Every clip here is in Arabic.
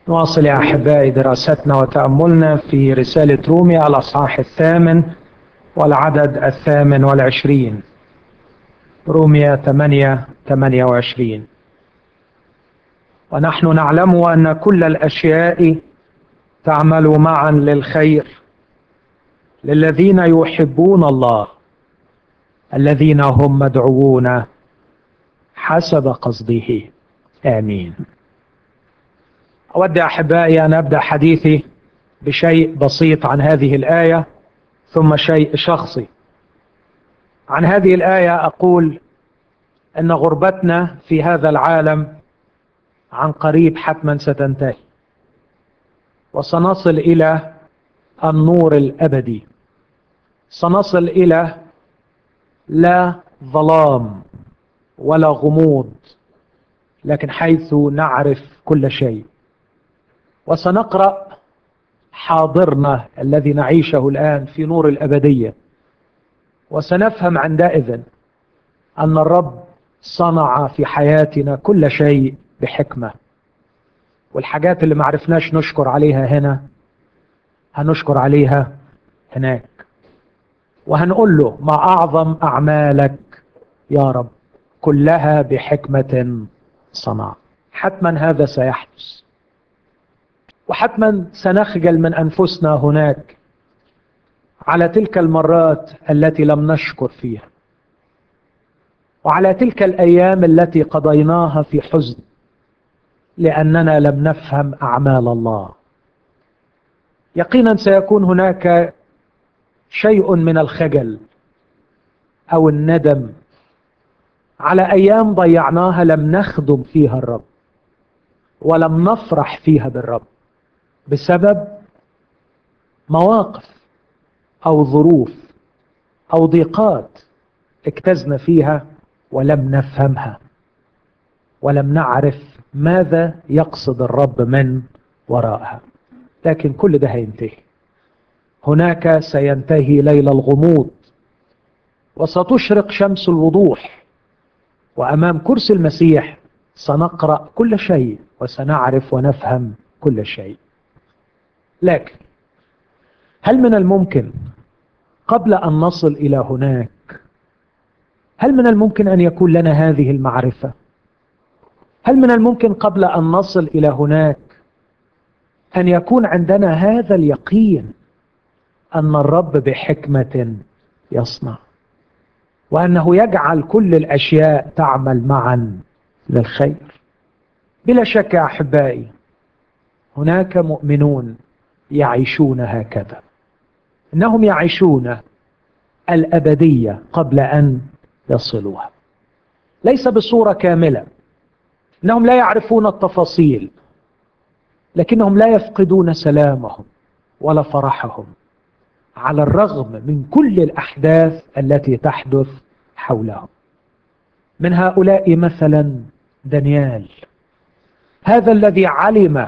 نواصل يا أحبائي دراستنا وتأملنا في رسالة روميا الأصحاح 8 والعدد 28. روميا 8:28. ونحن نعلم أن كل الأشياء تعمل معا للخير للذين يحبون الله، الذين هم مدعوون حسب قصده. آمين. أود أحبائي أن أبدأ حديثي بشيء بسيط عن هذه الآية، ثم شيء شخصي. عن هذه الآية أقول أن غربتنا في هذا العالم عن قريب حتما ستنتهي، وسنصل إلى النور الأبدي. سنصل إلى لا ظلام ولا غموض، لكن حيث نعرف كل شيء. وسنقرأ حاضرنا الذي نعيشه الآن في نور الأبدية، وسنفهم عندئذ أن الرب صنع في حياتنا كل شيء بحكمة، والحاجات اللي معرفناش نشكر عليها هنا هنشكر عليها هناك، وهنقول له ما أعظم أعمالك يا رب، كلها بحكمة صنع. حتما هذا سيحدث، وحتما سنخجل من أنفسنا هناك على تلك المرات التي لم نشكر فيها، وعلى تلك الأيام التي قضيناها في حزن لأننا لم نفهم أعمال الله. يقينا سيكون هناك شيء من الخجل أو الندم على أيام ضيعناها لم نخدم فيها الرب ولم نفرح فيها بالرب بسبب مواقف أو ظروف أو ضيقات اجتزنا فيها ولم نفهمها ولم نعرف ماذا يقصد الرب من وراءها. لكن كل ده هينتهي. هناك سينتهي ليل الغموض، وستشرق شمس الوضوح، وأمام كرسي المسيح سنقرأ كل شيء وسنعرف ونفهم كل شيء. لكن هل من الممكن قبل أن نصل إلى هناك، هل من الممكن أن يكون لنا هذه المعرفة؟ هل من الممكن قبل أن نصل إلى هناك أن يكون عندنا هذا اليقين أن الرب بحكمة يصنع، وأنه يجعل كل الأشياء تعمل معا للخير؟ بلا شك يا أحبائي هناك مؤمنون يعيشون هكذا، إنهم يعيشون الأبدية قبل أن يصلوها، ليس بصورة كاملة. إنهم لا يعرفون التفاصيل، لكنهم لا يفقدون سلامهم ولا فرحهم على الرغم من كل الأحداث التي تحدث حولهم. من هؤلاء مثلا دانيال، هذا الذي علم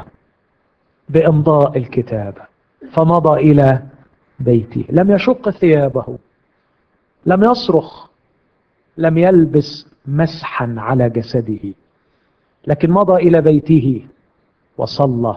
بإمضاء الكتاب فمضى إلى بيته، لم يشق ثيابه، لم يصرخ، لم يلبس مسحا على جسده، لكن مضى إلى بيته وصلى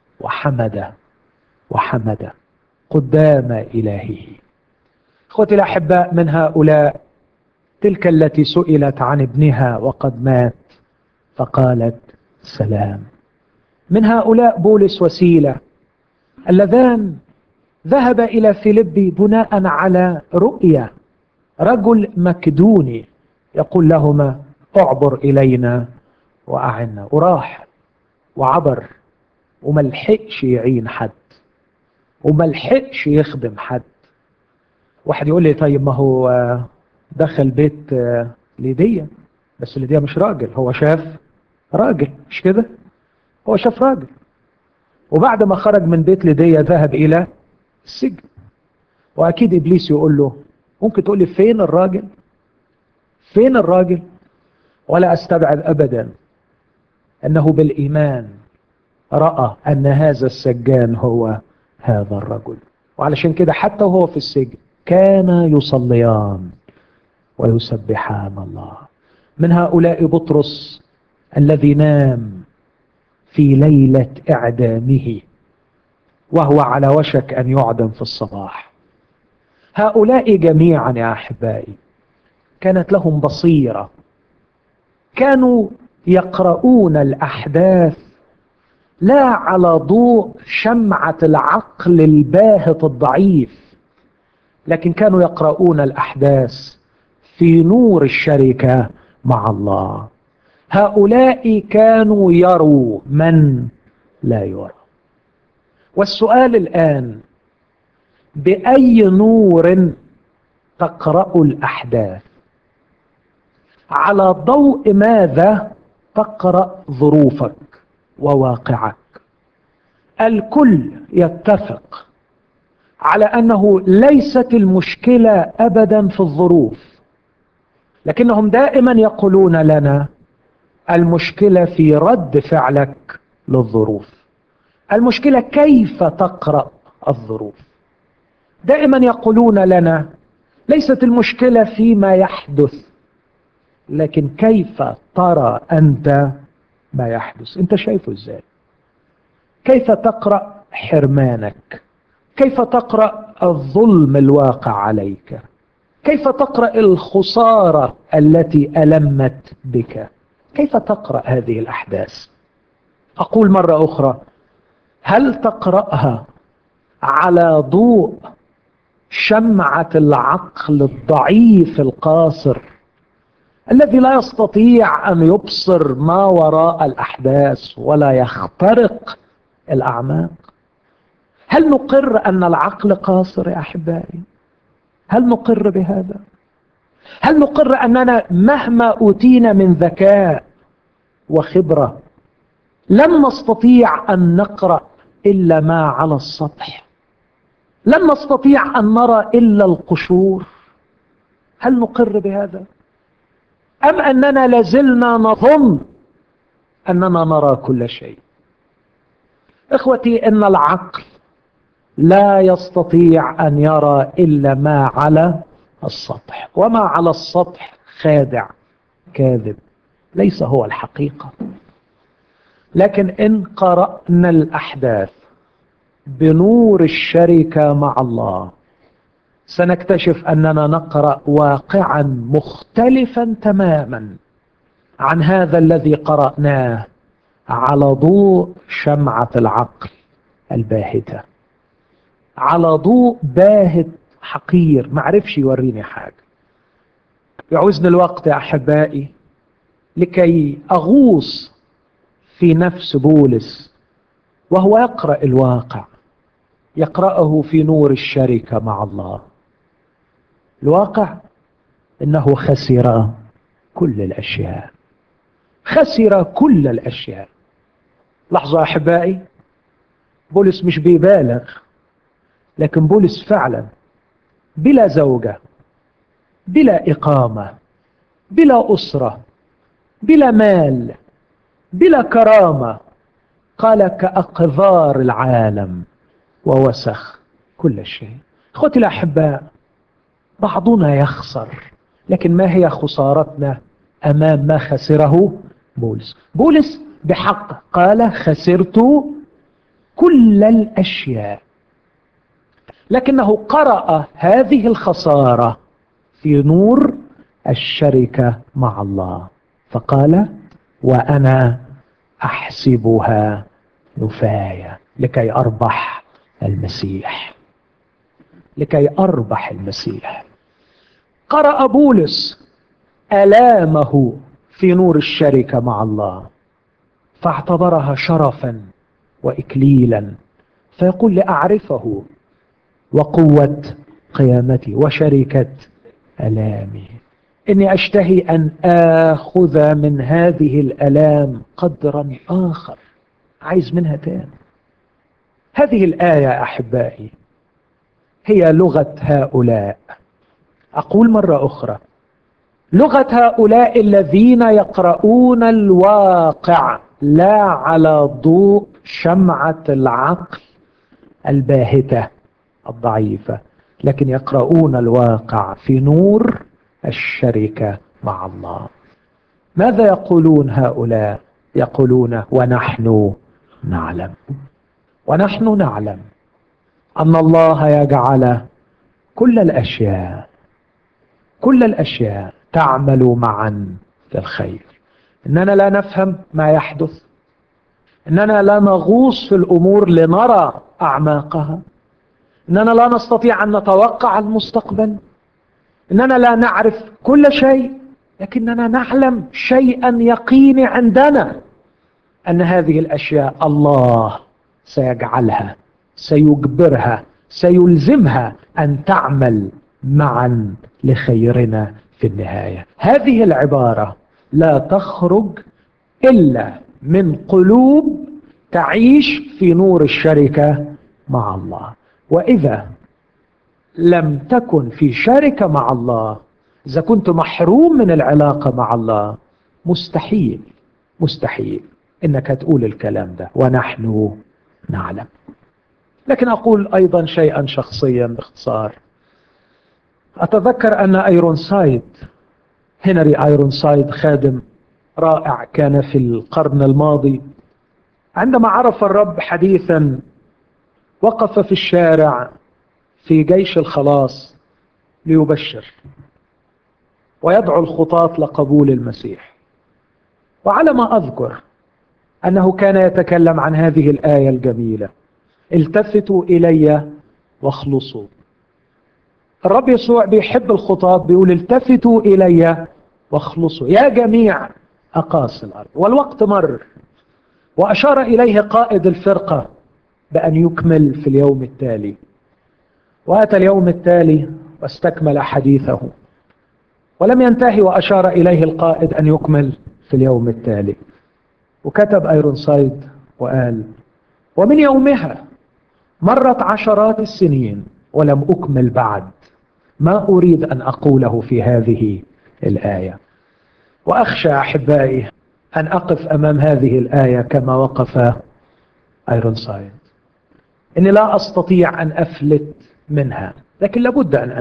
وحمد قدام إلهه. أخوتي الأحباء، من هؤلاء تلك التي سئلت عن ابنها وقد مات فقالت سلام. من هؤلاء بولس وسيلة اللذان ذهب إلى فيلبي بناء على رؤية رجل مكدوني يقول لهما اعبر إلينا وأعنا، وراح وعبر وملحقش يعين حد وملحقش يخدم حد. واحد يقول لي طيب ما هو دخل بيت ليديا، بس ليديا مش راجل، هو شاف راجل، مش كده؟ هو شاف راجل، وبعد ما خرج من بيت ليديا ذهب إلى السجن. وأكيد إبليس يقول له ممكن تقول لي فين الراجل؟ فين الراجل؟ ولا أستبعد أبدا أنه بالإيمان رأى أن هذا السجان هو هذا الرجل، وعلشان كده حتى وهو في السجن كان يصليان ويسبحان الله. من هؤلاء بطرس الذي نام في ليلة إعدامه وهو على وشك أن يعدم في الصباح. هؤلاء جميعا يا أحبائي كانت لهم بصيرة، كانوا يقرؤون الأحداث لا على ضوء شمعة العقل الباهت الضعيف، لكن كانوا يقرؤون الأحداث في نور الشركة مع الله. هؤلاء كانوا يروا من لا يرى. والسؤال الآن، بأي نور تقرأ الأحداث؟ على ضوء ماذا تقرأ ظروفك وواقعك؟ الكل يتفق على أنه ليست المشكلة أبدا في الظروف، لكنهم دائما يقولون لنا المشكلة في رد فعلك للظروف، المشكلة كيف تقرأ الظروف. دائما يقولون لنا ليست المشكلة فيما يحدث، لكن كيف ترى أنت ما يحدث، أنت شايفه إزاي؟ كيف تقرأ حرمانك؟ كيف تقرأ الظلم الواقع عليك؟ كيف تقرأ الخسارة التي ألمت بك؟ كيف تقرأ هذه الأحداث؟ أقول مرة أخرى، هل تقرأها على ضوء شمعة العقل الضعيف القاصر الذي لا يستطيع أن يبصر ما وراء الأحداث ولا يخترق الأعماق؟ هل نقر أن العقل قاصر يا أحبائي؟ هل نقر بهذا؟ هل نقر أننا مهما أوتينا من ذكاء وخبرة لن نستطيع أن نقرأ إلا ما على السطح؟ لن نستطيع أن نرى إلا القشور؟ هل نقر بهذا؟ أم أننا لازلنا نظن أننا نرى كل شيء؟ إخوتي، إن العقل لا يستطيع أن يرى إلا ما على السطح، وما على السطح خادع كاذب، ليس هو الحقيقة. لكن إن قرأنا الأحداث بنور الشركة مع الله سنكتشف أننا نقرأ واقعا مختلفا تماما عن هذا الذي قرأناه على ضوء شمعة العقل الباهتة، على ضوء باهت حقير معرفش يوريني حاجة. يعوزني الوقت يا أحبائي لكي أغوص في نفس بولس وهو يقرأ الواقع، يقرأه في نور الشركة مع الله. الواقع إنه خسر كل الأشياء، خسر كل الأشياء. لحظة يا أحبائي، بولس مش بيبالغ، لكن بولس فعلا بلا زوجة، بلا إقامة، بلا أسرة، بلا مال، بلا كرامة، قال كأقذار العالم ووسخ كل شيء. اخوتي الأحباء، بعضنا يخسر، لكن ما هي خسارتنا أمام ما خسره بولس؟ بولس بحق قال خسرت كل الأشياء، لكنه قرأ هذه الخسارة في نور الشركة مع الله، فقال وأنا أحسبها نفاية لكي أربح المسيح، لكي أربح المسيح. قرأ بولس آلامه في نور الشركة مع الله فاعتبرها شرفا وإكليلا، فيقول لأعرفه وقوة قيامتي وشركة آلامي، إني أشتهي أن آخذ من هذه الآلام قدرا آخر، عايز منها تاني. هذه الآية أحبائي هي لغة هؤلاء. أقول مرة أخرى، لغة هؤلاء الذين يقرؤون الواقع لا على ضوء شمعة العقل الباهتة الضعيفة، لكن يقرؤون الواقع في نور الشركة مع الله. ماذا يقولون هؤلاء؟ يقولون ونحن نعلم. ونحن نعلم أن الله يجعل كل الأشياء تعمل معا للخير. إننا لا نفهم ما يحدث، إننا لا نغوص في الأمور لنرى أعماقها، إننا لا نستطيع أن نتوقع المستقبل، إننا لا نعرف كل شيء، لكننا نعلم شيئا يقيني عندنا أن هذه الأشياء الله سيجعلها، سيجبرها، سيلزمها أن تعمل معا لخيرنا في النهاية. هذه العبارة لا تخرج إلا من قلوب تعيش في نور الشركة مع الله. وإذا لم تكن في شركة مع الله، إذا كنت محروم من العلاقة مع الله، مستحيل إنك تقول الكلام ده ونحن نعلم. لكن أقول أيضا شيئا شخصيا باختصار. أتذكر أن هنري ايرونسايد خادم رائع كان في القرن الماضي، عندما عرف الرب حديثا وقف في الشارع في جيش الخلاص ليبشر ويدعو الخطاة لقبول المسيح. وعلى ما أذكر أنه كان يتكلم عن هذه الآية الجميلة: التفتوا إلي واخلصوا. الرب يسوع بيحب الخطاة، بيقول التفتوا إلي واخلصوا يا جميع أقاصي الأرض. والوقت مر، وأشار إليه قائد الفرقة بأن يكمل في اليوم التالي. وأتى اليوم التالي واستكمل حديثه، ولم ينتهي وأشار إليه القائد أن يكمل في اليوم التالي. وكتب ايرونسايد وقال: ومن يومها مرت عشرات السنين ولم أكمل بعد ما أريد أن أقوله في هذه الآية. وأخشى أحبائي أن أقف أمام هذه الآية كما وقف ايرونسايد، إني لا أستطيع أن أفلت منها، لكن لابد أن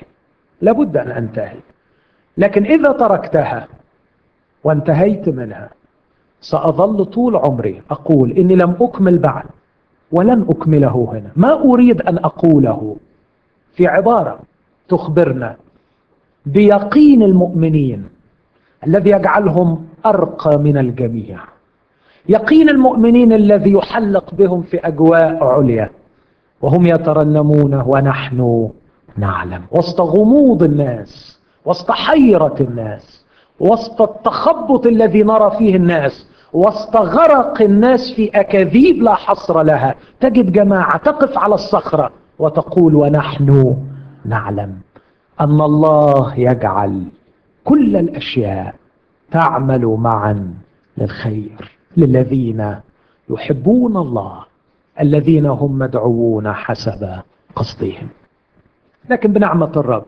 أنتهي. لكن إذا تركتها وانتهيت منها سأظل طول عمري أقول إني لم أكمل بعد ولن أكمله هنا. ما أريد أن أقوله في عبارة تخبرنا بيقين المؤمنين الذي يجعلهم أرقى من الجميع، يقين المؤمنين الذي يحلق بهم في أجواء عليا وهم يترنمون ونحن نعلم، وسط غموض الناس، وسط حيرة الناس، وسط التخبط الذي نرى فيه الناس، وسط غرق الناس في أكاذيب لا حصر لها، تجد جماعة تقف على الصخرة وتقول ونحن نعلم أن الله يجعل كل الأشياء تعمل معا للخير للذين يحبون الله، الذين هم مدعوون حسب قصدهم. لكن بنعمة الرب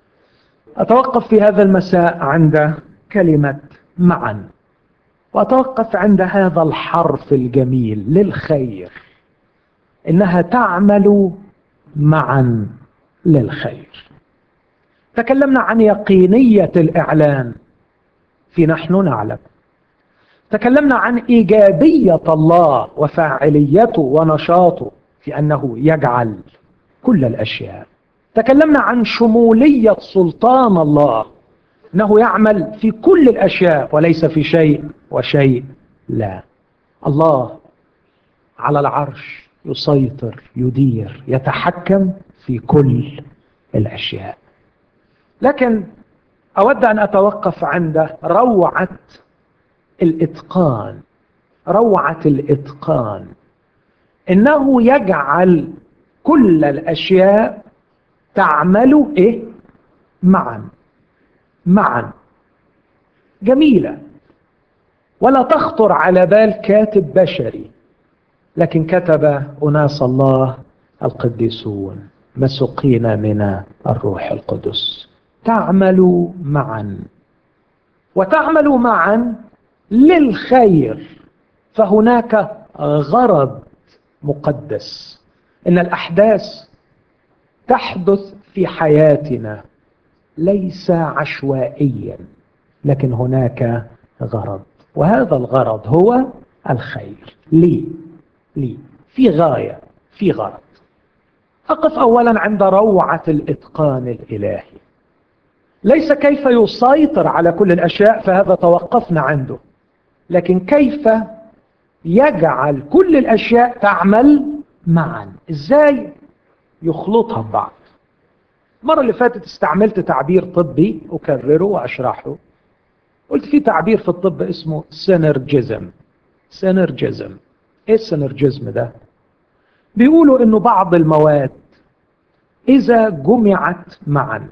أتوقف في هذا المساء عند كلمة معا، وأتوقف عند هذا الحرف الجميل للخير، إنها تعمل معا للخير. تكلمنا عن يقينية الإعلان في نحن نعلم، تكلمنا عن إيجابية الله وفاعليته ونشاطه في أنه يجعل كل الأشياء، تكلمنا عن شمولية سلطان الله، أنه يعمل في كل الأشياء وليس في شيء وشيء لا. الله على العرش يسيطر، يدير، يتحكم في كل الأشياء. لكن أود أن أتوقف عند روعة الإتقان، إنه يجعل كل الأشياء تعمل معا. جميلة، ولا تخطر على بال كاتب بشري، لكن كتب أناس الله القديسون مسوقين من الروح القدس. تعمل معا، وتعمل معا للخير، فهناك غرض مقدس. إن الأحداث تحدث في حياتنا ليس عشوائيا، لكن هناك غرض، وهذا الغرض هو الخير. ليه؟ لي، في غاية، في غرض. أقف أولا عند روعة الإتقان الإلهي، ليس كيف يسيطر على كل الأشياء، فهذا توقفنا عنده، لكن كيف يجعل كل الأشياء تعمل معا، إزاي يخلطها ببعض. المرة اللي فاتت استعملت تعبير طبي أكرره وأشرحه، قلت في تعبير في الطب اسمه سينرجيزم. سينرجيزم، إيه السينرجيزم ده؟ بيقولوا إنه بعض المواد إذا جمعت معا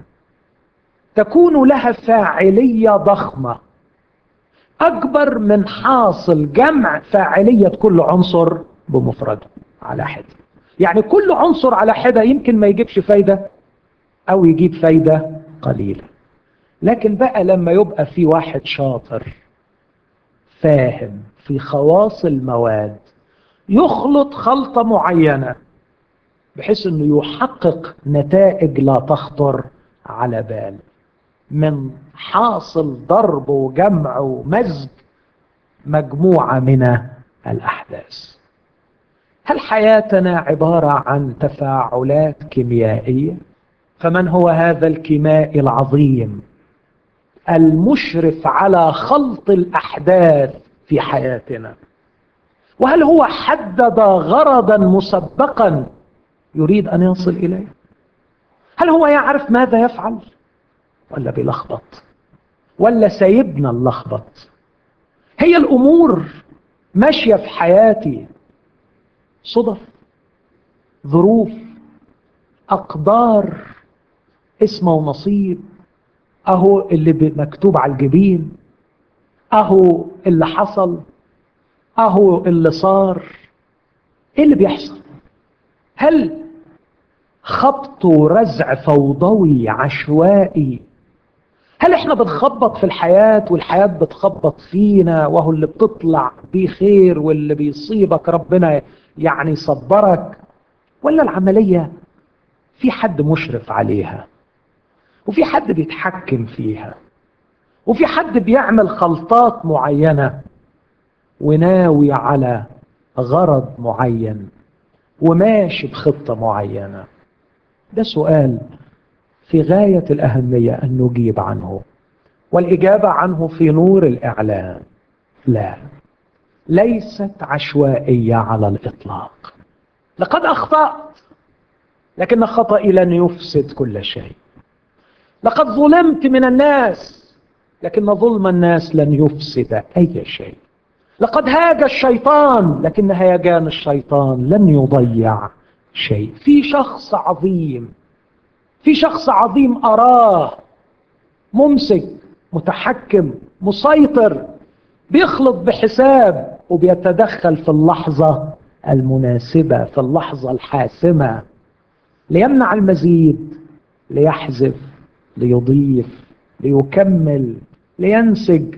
تكون لها فاعلية ضخمة أكبر من حاصل جمع فاعلية كل عنصر بمفرده على حدة. يعني كل عنصر على حدة يمكن ما يجيبش فايدة أو يجيب فايدة قليلة، لكن بقى لما يبقى في واحد شاطر فاهم في خواص المواد يخلط خلطة معينة بحيث أنه يحقق نتائج لا تخطر على بال، من حاصل ضرب وجمع ومزج مجموعة من الأحداث. هل حياتنا عبارة عن تفاعلات كيميائية؟ فمن هو هذا الكيمائي العظيم المشرف على خلط الأحداث في حياتنا؟ وهل هو حدد غرضا مسبقا يريد أن يصل إليه؟ هل هو يعرف ماذا يفعل؟ ولا بيلخبط؟ ولا سيبنا نلخبط؟ هي الأمور ماشية في حياتي صدف، ظروف، أقدار، اسمه ونصيب، أهو اللي مكتوب على الجبين، أهو اللي حصل، أهو اللي صار. إيه اللي بيحصل؟ هل خبط ورزع فوضوي عشوائي؟ هل احنا بنخبط في الحياة والحياة بتخبط فينا، وهو اللي بتطلع بيه خير واللي بيصيبك ربنا يعني يصبرك؟ ولا العملية في حد مشرف عليها، وفي حد بيتحكم فيها، وفي حد بيعمل خلطات معينة وناوي على غرض معين وماشي بخطة معينة؟ ده سؤال في غاية الأهمية أن نجيب عنه، والإجابة عنه في نور الإعلان. لا، ليست عشوائية على الإطلاق. لقد أخطأت، لكن خطئي لن يفسد كل شيء. لقد ظلمت من الناس، لكن ظلم الناس لن يفسد أي شيء. لقد هاج الشيطان، لكن هيجان الشيطان لن يضيع شيء. في شخص عظيم، في شخص عظيم أراه ممسك متحكم مسيطر، بيخلط بحساب وبيتدخل في اللحظة المناسبة، في اللحظة الحاسمة، ليمنع المزيد، ليحذف، ليضيف، ليكمل، لينسج،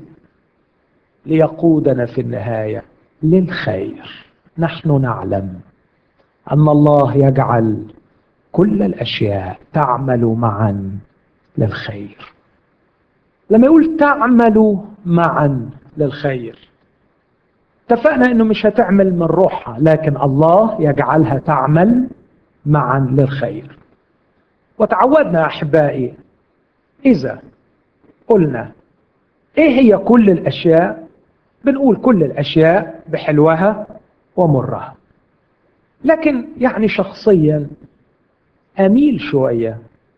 ليقودنا في النهاية للخير. نحن نعلم أن الله يجعل كل الأشياء تعمل معا للخير. لما يقول تعمل معا للخير، اتفقنا انه مش هتعمل من روحها، لكن الله يجعلها تعمل معا للخير. وتعودنا احبائي اذا قلنا ايه هي كل الاشياء، بنقول كل الاشياء بحلوها ومرها. لكن يعني شخصيا اميل شوية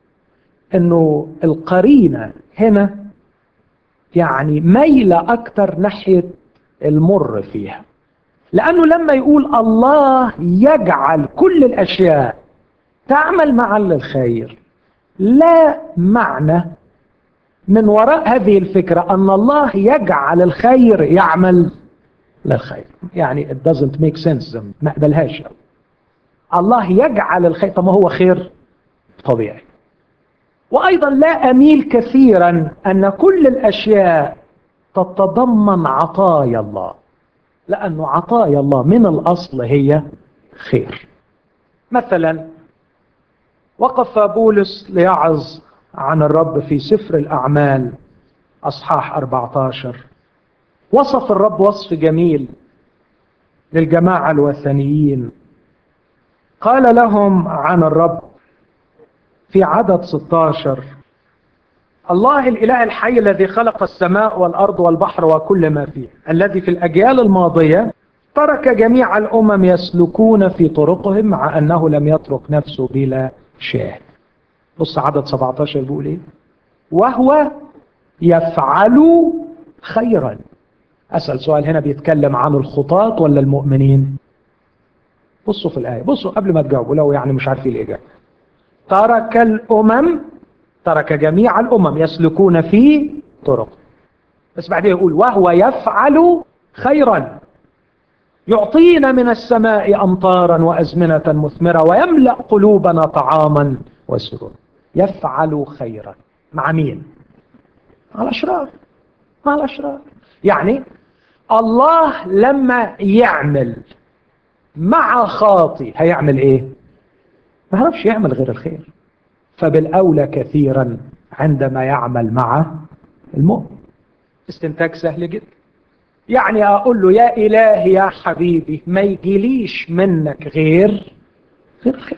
انه القرينة هنا يعني ميلة اكتر ناحية المر فيها، لانه لما يقول الله يجعل كل الاشياء تعمل معا للخير، لا معنى من وراء هذه الفكرة ان الله يجعل الخير يعمل للخير. يعني it doesn't make sense، ما اقبلهاش. الله يجعل الخير، طب ما هو خير طبيعي. وايضا لا اميل كثيرا ان كل الاشياء تتضمن عطايا الله، لانه عطايا الله من الاصل هي خير. مثلا وقف بولس ليعظ عن الرب في سفر الاعمال اصحاح 14، وصف الرب وصف جميل، للجماعة الوثنيين. قال لهم عن الرب في عدد 16: الله الإله الحي الذي خلق السماء والأرض والبحر وكل ما فيه، الذي في الأجيال الماضية ترك جميع الأمم يسلكون في طرقهم مع أنه لم يترك نفسه بلا شاهد. بص عدد 17 بيقول إيه؟ وهو يفعل خيرا. أسأل سؤال هنا، بيتكلم عن الخطاة ولا المؤمنين؟ بصوا في الآية، بصوا قبل ما تجاوبوا لو يعني مش عارفين الإجابة. ترك جميع الأمم يسلكون في طرق، بس بعدين يقول وهو يفعل خيرا، يعطينا من السماء أمطارا وأزمنة مثمرة ويملأ قلوبنا طعاما وسرورا. يفعل خيرا مع مين؟ مع الأشرار. مع الأشرار. يعني الله لما يعمل مع خاطي هيعمل ايه؟ ما يعرفش يعمل غير الخير، فبالأولى كثيرا عندما يعمل مع المؤمن. استنتاج سهل جدا. يعني أقول له يا إلهي يا حبيبي ما يجيليش منك غير الخير.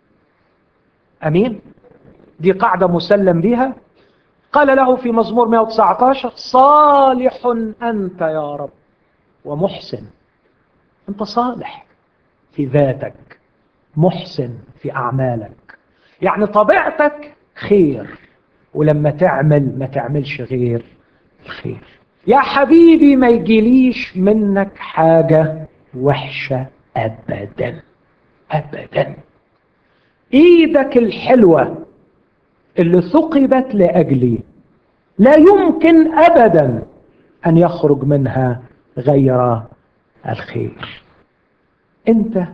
أمين؟ دي قاعدة مسلم بها. قال له في مزمور 119: صالح أنت يا رب ومحسن. أنت صالح في ذاتك، محسن في أعمالك، يعني طبيعتك خير، ولما تعمل ما تعملش غير الخير. يا حبيبي ما يجيليش منك حاجة وحشة أبدا أبدا. إيدك الحلوة اللي ثقبت لأجلي لا يمكن أبدا أن يخرج منها غير الخير. أنت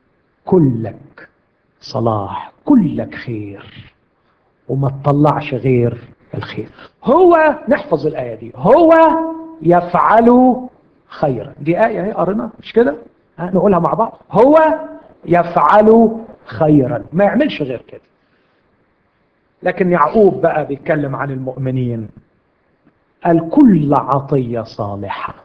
كلك صلاح، كلك خير، وما تطلعش غير الخير. هو نحفظ الآية دي، هو يفعل خيرا. دي آية هي قرنا مش كده؟ نقولها مع بعض. هو يفعل خيرا، ما يعملش غير كده. لكن يعقوب بقى بيتكلم عن المؤمنين، قال كل عطية صالحة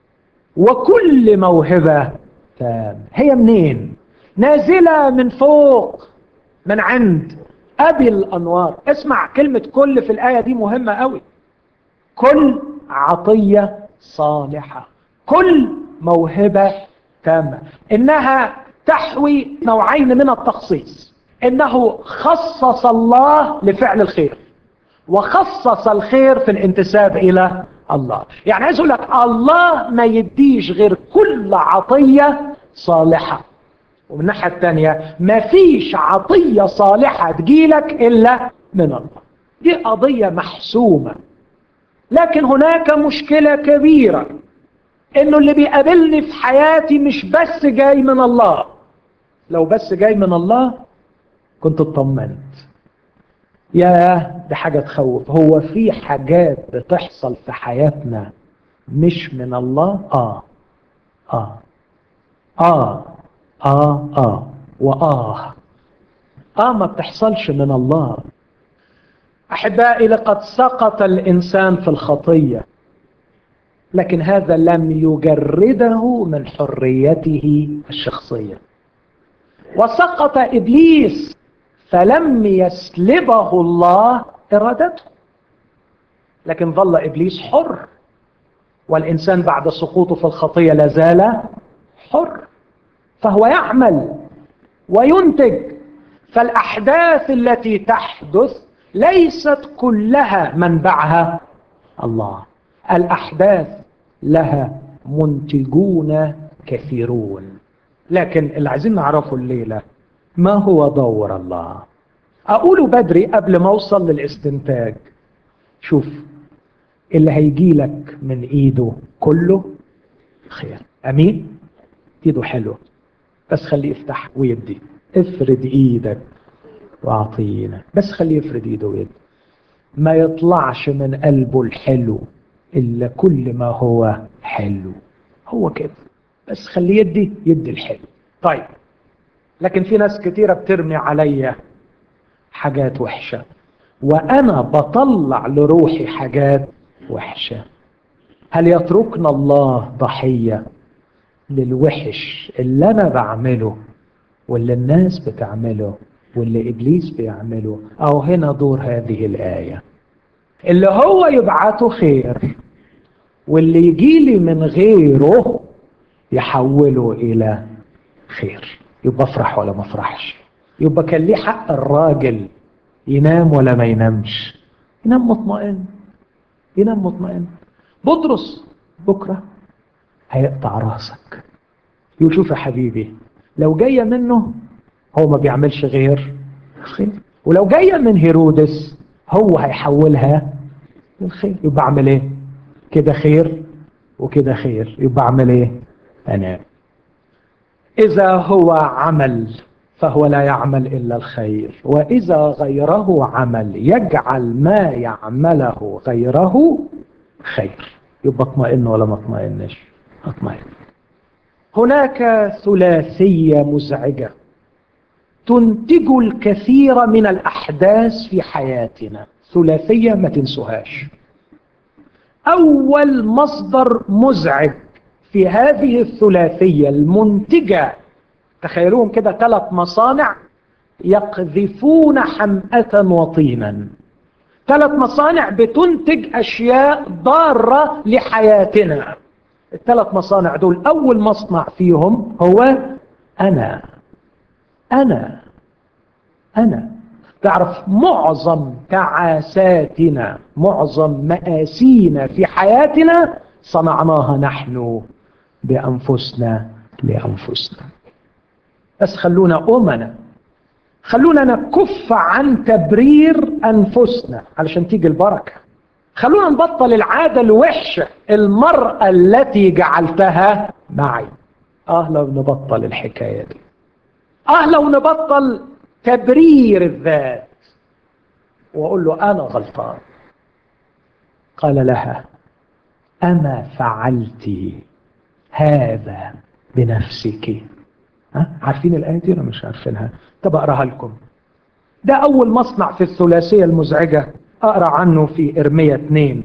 وكل موهبة تام. هي منين؟ نازلة من فوق، من عند أبي الأنوار. اسمع كلمة كل في الآية دي مهمة قوي. كل عطية صالحة، كل موهبة تامة. إنها تحوي نوعين من التخصيص، إنه خصص الله لفعل الخير، وخصص الخير في الانتساب إلى الله. يعني عايز أقول لك الله ما يديش غير كل عطية صالحة، ومن الناحية الثانية ما فيش عطية صالحة تجيلك إلا من الله. دي قضية محسومة. لكن هناك مشكلة كبيرة، إنه اللي بيقابلني في حياتي مش بس جاي من الله. لو بس جاي من الله كنت اطمنت. ياه دي حاجة تخوف. هو في حاجات بتحصل في حياتنا مش من الله؟ ما بتحصلش من الله. أحبائي لقد سقط الإنسان في الخطية، لكن هذا لم يجرده من حريته الشخصية. وسقط إبليس فلم يسلبه الله إرادته، لكن ظل إبليس حر، والإنسان بعد سقوطه في الخطية لازال حر، فهو يعمل وينتج. فالأحداث التي تحدث ليست كلها منبعها الله. الأحداث لها منتجون كثيرون. لكن اللي عايزين نعرفه الليلة ما هو دور الله. أقوله بدري قبل ما أوصل للاستنتاج. شوف، اللي هيجي لك من إيده كله خير. أمين؟ إيده حلوة، بس خليه يفتح ويدي. افرد إيدك وأعطينا، بس خليه يفرد إيده ويدي. ما يطلعش من قلبه الحلو إلا كل ما هو حلو. هو كده، بس خليه يدي الحلو. طيب، لكن في ناس كتيرة بترمي عليا حاجات وحشة، وأنا بطلع لروحي حاجات وحشة. هل يتركنا الله ضحية؟ للوحش اللي أنا بعمله واللي الناس بتعمله واللي إبليس بيعمله، أو هنا دور هذه الآية. اللي هو يبعته خير واللي يجيلي من غيره يحوله إلى خير. يبقى افرح ولا ما افرحش؟ يبقى كان ليه حق الراجل ينام ولا ما ينامش؟ ينام مطمئن، ينام مطمئن. بطرس بكرة هيقطع راسك. يشوف يا حبيبي، لو جاية منه هو ما بيعملش غير خير، ولو جاية من هيرودس هو هيحولها للخير. يبقى اعمل ايه؟ كده خير وكده خير. يبقى اعمل ايه؟ انا اذا هو عمل فهو لا يعمل الا الخير، واذا غيره عمل يجعل ما يعمله غيره خير. يبقى اطمئن ولا ما اطمئنش؟ اطمئن. هناك ثلاثية مزعجة تنتج الكثير من الأحداث في حياتنا. ثلاثية ما تنسوهاش. أول مصدر مزعج في هذه الثلاثية المنتجة، تخيلوهم كده 3 مصانع يقذفون حمأة وطينا. 3 مصانع بتنتج أشياء ضارة لحياتنا. ال3 مصانع دول أول مصنع فيهم هو أنا. تعرف معظم تعاساتنا، معظم مآسينا في حياتنا صنعناها نحن بأنفسنا لأنفسنا. بس خلونا أمنا، خلونا نكف عن تبرير أنفسنا علشان تيجي البركة. خلونا نبطل العادة الوحشة، المرأة التي جعلتها معي. لو نبطل الحكاية دي، لو نبطل تبرير الذات وأقول له أنا غلطان. قال لها: أما فعلت هذا بنفسك؟ عارفين الآية دي ولا مش عارفينها؟ طب أقرأها لكم. ده أول مصنع في الثلاثية المزعجة أقرأ عنه في إرميا 2.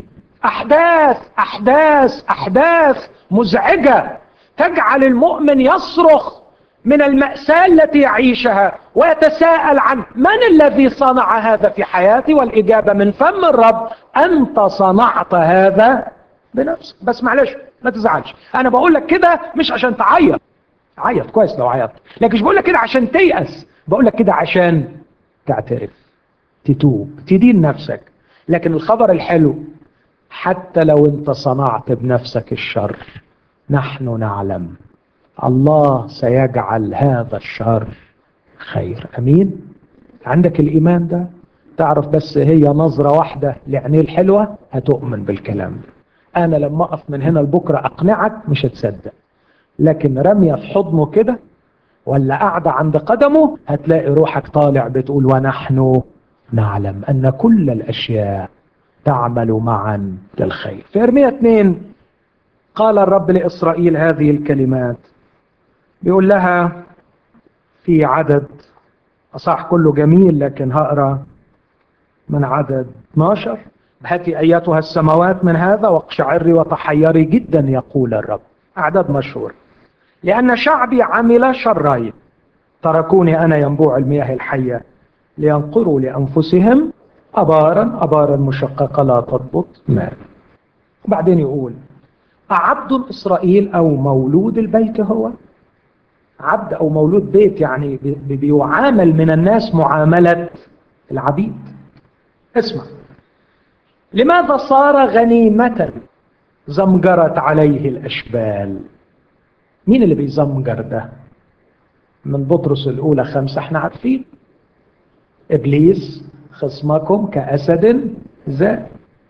أحداث مزعجة تجعل المؤمن يصرخ من المأساة التي يعيشها ويتساءل عن من الذي صنع هذا في حياتي، والإجابة من فم الرب: أنت صنعت هذا بنفسك. بس معلش ما تزعلش، أنا بقول لك كده مش عشان تعيط. عيط كويس لو عيط، لكن مش بقول لك كده عشان تيأس، بقول لك كده عشان تعترف، تتوب، تدين نفسك. لكن الخبر الحلو، حتى لو انت صنعت بنفسك الشر، نحن نعلم الله سيجعل هذا الشر خير. امين؟ عندك الايمان ده؟ تعرف بس هي نظرة واحدة لعينيه الحلوة هتؤمن بالكلام ده. انا لما اقف من هنا لبكرة اقنعك مش هتصدق، لكن رمية في حضنه كده ولا قاعدة عند قدمه هتلاقي روحك طالع بتقول: ونحن نعلم أن كل الأشياء تعمل معا للخير. في إرميا 2 قال الرب لإسرائيل هذه الكلمات، بيقول لها في عدد أصح كله جميل لكن هقرأ من عدد 12: هاتي أيتها السماوات من هذا واقشعري وتحيري جدا يقول الرب. أعداد مشهور: لأن شعبي عمل شرين، تركوني أنا ينبوع المياه الحية لينقروا لأنفسهم أبارا مشققة لا تضبط ماء. بعدين يقول: عبد إسرائيل أو مولود البيت هو. عبد أو مولود بيت يعني بيعامل من الناس معاملة العبيد. اسمع: لماذا صار غنيمة زمجرت عليه الأشبال؟ مين اللي بيزمجر ده؟ من بطرس الأولى 5 احنا عارفين: إبليس خصمكم كأسد زائر.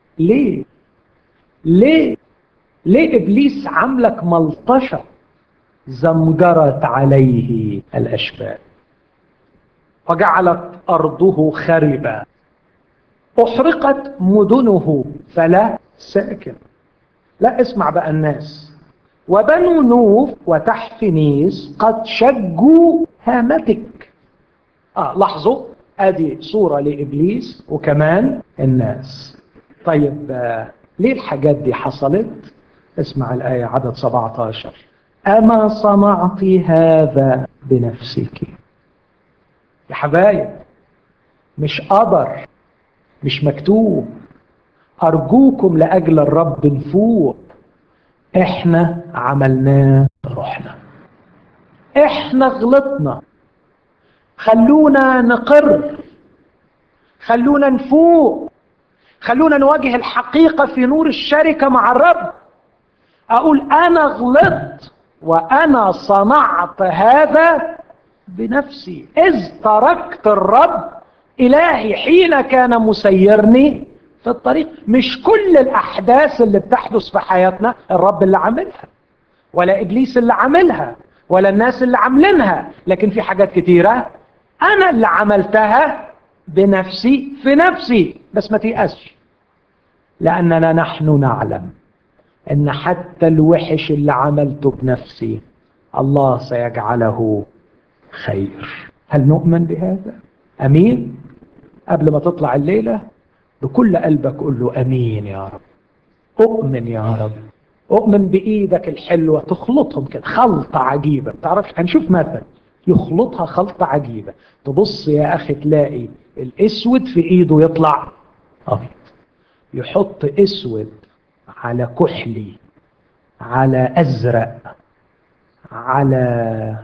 ليه إبليس عملك ملطشة؟ زمجرت عليه الأشبال وجعلت أرضه خربة، أحرقت مدنه فلا ساكن. لا اسمع بقى الناس: وبنو نوف وتحفنيس قد شجوا هامتك. لاحظوا، ادي صورة لإبليس وكمان الناس. طيب ليه الحاجات دي حصلت؟ اسمع الآية عدد 17: أما صنعت هذا بنفسك؟ يا حبايب، مش قدر، مش مكتوب. أرجوكم لأجل الرب نفوق. إحنا عملناه بروحنا، إحنا غلطنا. خلونا نقر، خلونا نفوق، خلونا نواجه الحقيقة في نور الشركة مع الرب. أقول أنا غلطت وأنا صنعت هذا بنفسي، إذ تركت الرب إلهي حين كان مسيرني في الطريق. مش كل الأحداث اللي بتحدث في حياتنا الرب اللي عاملها، ولا إبليس اللي عاملها، ولا الناس اللي عاملينها، لكن في حاجات كتيرة أنا اللي عملتها بنفسي في نفسي. بس ما تيأسش، لأننا نحن نعلم أن حتى الوحش اللي عملته بنفسي الله سيجعله خير. هل نؤمن بهذا؟ أمين؟ قبل ما تطلع الليلة بكل قلبك قل له أمين يا رب. أؤمن يا رب، أؤمن بإيدك الحلوة تخلطهم كده خلطة عجيبة. تعرف هنشوف مثل يخلطها خلطة عجيبة. تبص يا أخي تلاقي الأسود في إيده يطلع أبيض، يحط أسود على كحلي على أزرق على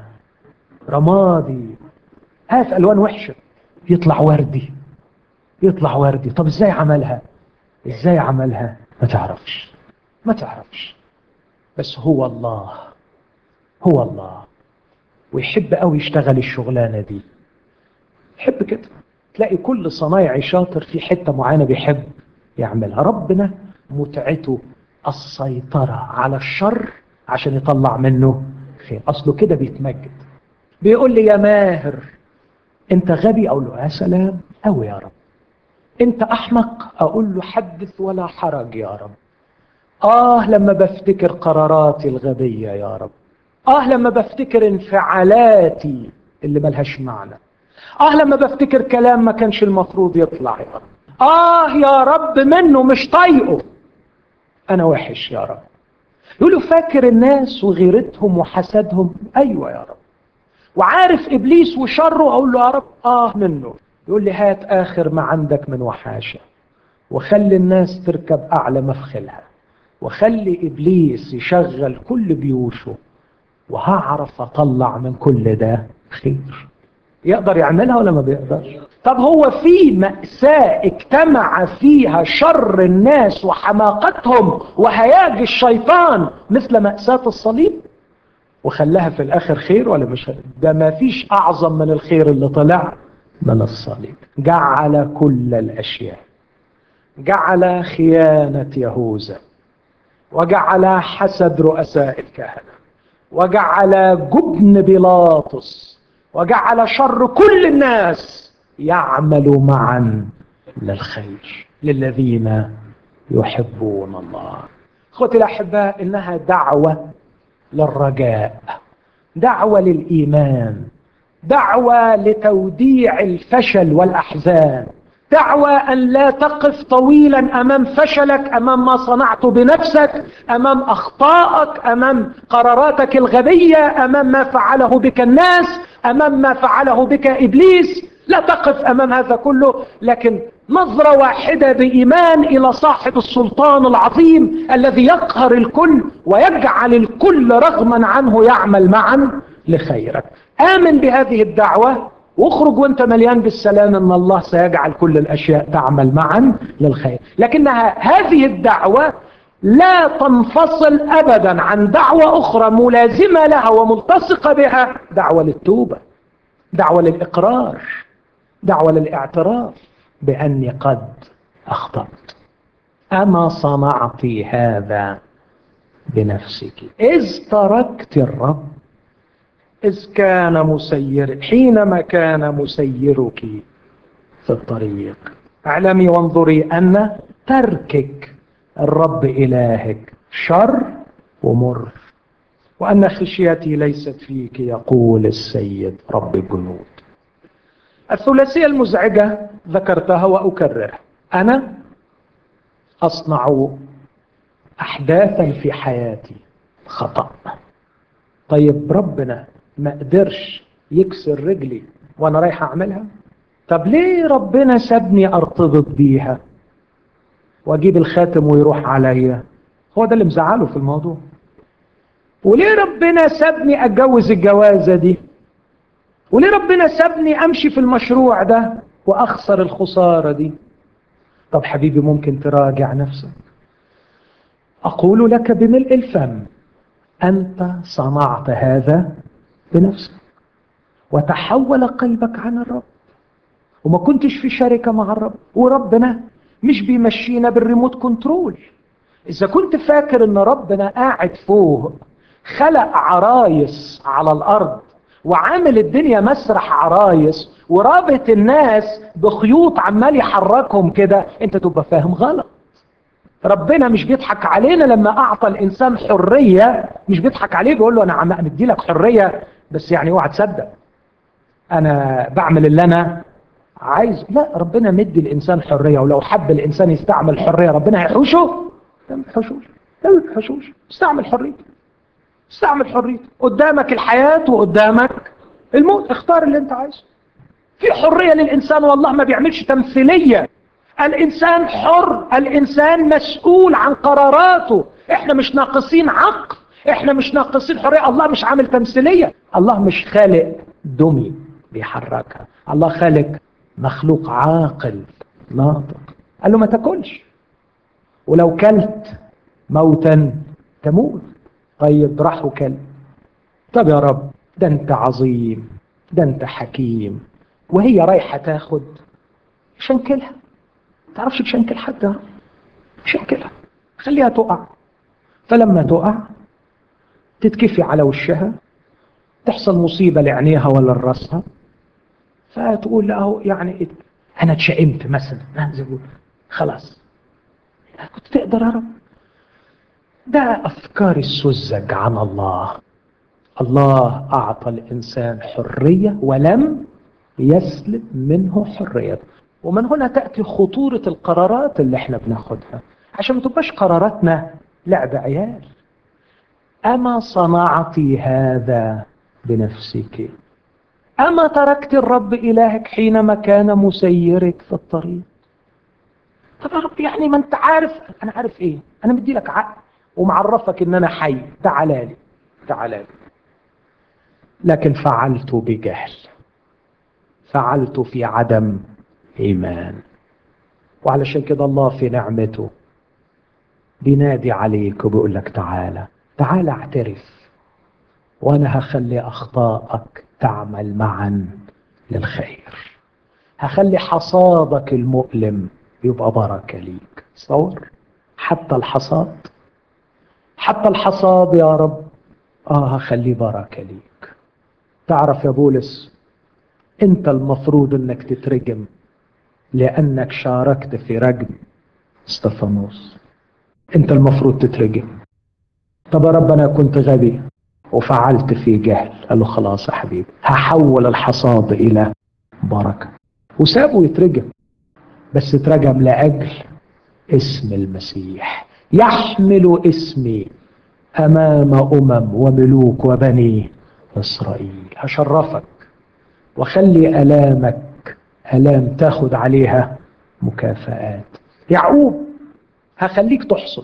رمادي، هات ألوان وحشة، يطلع وردي، يطلع وردي. طب إزاي عملها؟ إزاي عملها؟ ما تعرفش، ما تعرفش. بس هو الله، هو الله، ويحب قوي يشتغل الشغلانة دي، يحب كده. تلاقي كل صنايعي شاطر في حتة معينة بيحب يعملها. ربنا متعته السيطرة على الشر عشان يطلع منه خير. أصله كده بيتمجد. بيقول لي يا ماهر انت غبي، اقول له يا سلام قوي يا رب. انت احمق، اقول له حدث ولا حرج يا رب. لما بفتكر قراراتي الغبية يا رب، لما بفتكر انفعالاتي اللي ملهاش معنى، لما بفتكر كلام ما كانش المفروض يطلع يا رب، يا رب منه مش طايقه، انا وحش يا رب. يقولوا فاكر الناس وغيرتهم وحسدهم، ايوه يا رب. وعارف ابليس وشره، اقول له يا رب منه. يقول لي هات اخر ما عندك من وحاشة، وخلي الناس تركب اعلى مفخلها، وخلي ابليس يشغل كل بيوشه، وهعرف اطلع من كل ده خير. يقدر يعملها ولا ما بيقدرش؟ طب هو في مأساة اجتمع فيها شر الناس وحماقتهم وهياج الشيطان مثل مأساة الصليب وخلاها في الاخر خير ولا مش خير؟ ده ما فيش اعظم من الخير اللي طلع من الصليب. جعل كل الاشياء، جعل خيانة يهوذا، وجعل حسد رؤساء الكهنة، وجعل جبن بيلاطس، وجعل شر كل الناس يعمل معا للخير للذين يحبون الله. اخوتي الاحباء، انها دعوة للرجاء، دعوة للإيمان، دعوة لتوديع الفشل والأحزان، دعوة أن لا تقف طويلا أمام فشلك، أمام ما صنعته بنفسك، أمام أخطائك، أمام قراراتك الغبية، أمام ما فعله بك الناس، أمام ما فعله بك إبليس. لا تقف أمام هذا كله، لكن نظرة واحدة بإيمان إلى صاحب السلطان العظيم الذي يقهر الكل ويجعل الكل رغما عنه يعمل معا لخيرك. آمن بهذه الدعوة واخرج وانت مليان بالسلام ان الله سيجعل كل الاشياء تعمل معا للخير. لكنها هذه الدعوة لا تنفصل ابدا عن دعوة اخرى ملازمة لها وملتصقة بها، دعوة للتوبة، دعوة للاقرار، دعوة للاعتراف باني قد اخطأت. اما صنعت هذا بنفسك اذ تركت الرب إذ كان مسير، حينما كان مسيرك في الطريق. اعلمي وانظري أن تركك الرب إلهك شر ومر، وأن خشيتي ليست فيك يقول السيد رب الجنود. الثلاثية المزعجة ذكرتها وأكررها. أنا أصنع أحداثا في حياتي خطأ، طيب ربنا ما قدرش يكسر رجلي وانا رايح اعملها؟ طب ليه ربنا سابني ارتبط بيها واجيب الخاتم ويروح عليا؟ هو ده اللي مزعله في الموضوع. وليه ربنا سابني اتجوز الجوازة دي؟ وليه ربنا سابني امشي في المشروع ده واخسر الخسارة دي؟ طب حبيبي ممكن تراجع نفسك. اقول لك بملء الفم، انت صنعت هذا بنفسك، وتحول قلبك عن الرب، وما كنتش في شركة مع الرب. وربنا مش بيمشينا بالريموت كنترول. إذا كنت فاكر إن ربنا قاعد فوق خلق عرايس على الأرض وعامل الدنيا مسرح عرايس ورابط الناس بخيوط عمال يحركهم كده، أنت تبقى فاهم غلط. ربنا مش بيضحك علينا لما أعطى الإنسان حرية، مش بيضحك عليه بيقول له أنا عم أدي لك حرية بس يعني اوعى تصدق أنا بعمل اللي أنا عايز. لا، ربنا مدي الإنسان حرية، ولو حب الإنسان يستعمل حرية ربنا هيحوشه؟ لا ما يحوشوش، لا ما يحوشوش. استعمل حريته، استعمل حريته. قدامك الحياة وقدامك الموت، اختار اللي انت عايزه. في حرية للإنسان، والله ما بيعملش تمثيلية. الإنسان حر، الإنسان مسؤول عن قراراته. احنا مش ناقصين عقل، احنا مش ناقصين حرية. الله مش عامل تمثيلية، الله مش خالق دمي بيحركها، الله خالق مخلوق عاقل ناطق. قال له ما تاكلش، ولو كلت موتا تموت. طيب راح وكل. طب يا رب ده انت عظيم، ده انت حكيم، وهي رايحة تاخد شنكلها. تعرفش تشنكل حد يا رب؟ شنكلها، خليها تقع. فلما تقع تتكفي على وشها، تحصل مصيبة لعينيها ولا لراسها، فتقول له يعني انا اتشائمت مثلا، خلاص كنت تقدر يا رب. ده افكار السذج عن الله. الله اعطى الانسان حرية ولم يسلب منه حريته. ومن هنا تأتي خطورة القرارات اللي احنا بناخدها، عشان ما تبقاش قراراتنا لعب عيال. أما صنعت هذا بنفسك؟ أما تركت الرب إلهك حينما كان مسيرك في الطريق؟ طب يا رب يعني ما انت عارف. انا عارف ايه؟ انا مدي لك عقل ومعرفك ان انا حي، تعالى لي تعالى لي. لكن فعلت بجهل، فعلت في عدم ايمان. وعلشان كده الله في نعمته بينادي عليك وبيقول لك تعالى، تعالى اعترف، وانا هخلي اخطائك تعمل معا للخير. هخلي حصادك المؤلم يبقى بركة ليك. تصور حتى الحصاد، حتى الحصاد يا رب هخليه بركة ليك. تعرف يا بولس، انت المفروض انك تترجم لانك شاركت في رجم استفانوس. انت المفروض تترجم. طب يا رب انا كنت غبي وفعلت في جهل. قال له خلاص يا حبيبي، هحول الحصاد الى بركة. وسابه يترجم، بس اترجم لاجل اسم المسيح. يحمل اسمي امام وملوك وبني اسرائيل. هشرفك وخلي الامك الام تاخد عليها مكافآت. يعقوب هخليك تحصد،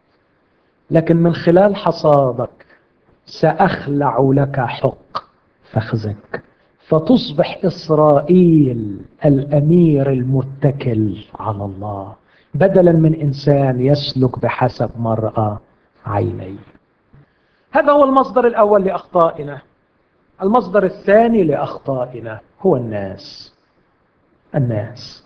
لكن من خلال حصادك سأخلع لك حق فخذك، فتصبح إسرائيل الأمير المتكل على الله، بدلا من إنسان يسلك بحسب مرأى عينيه. هذا هو المصدر الأول لأخطائنا. المصدر الثاني لأخطائنا هو الناس. الناس.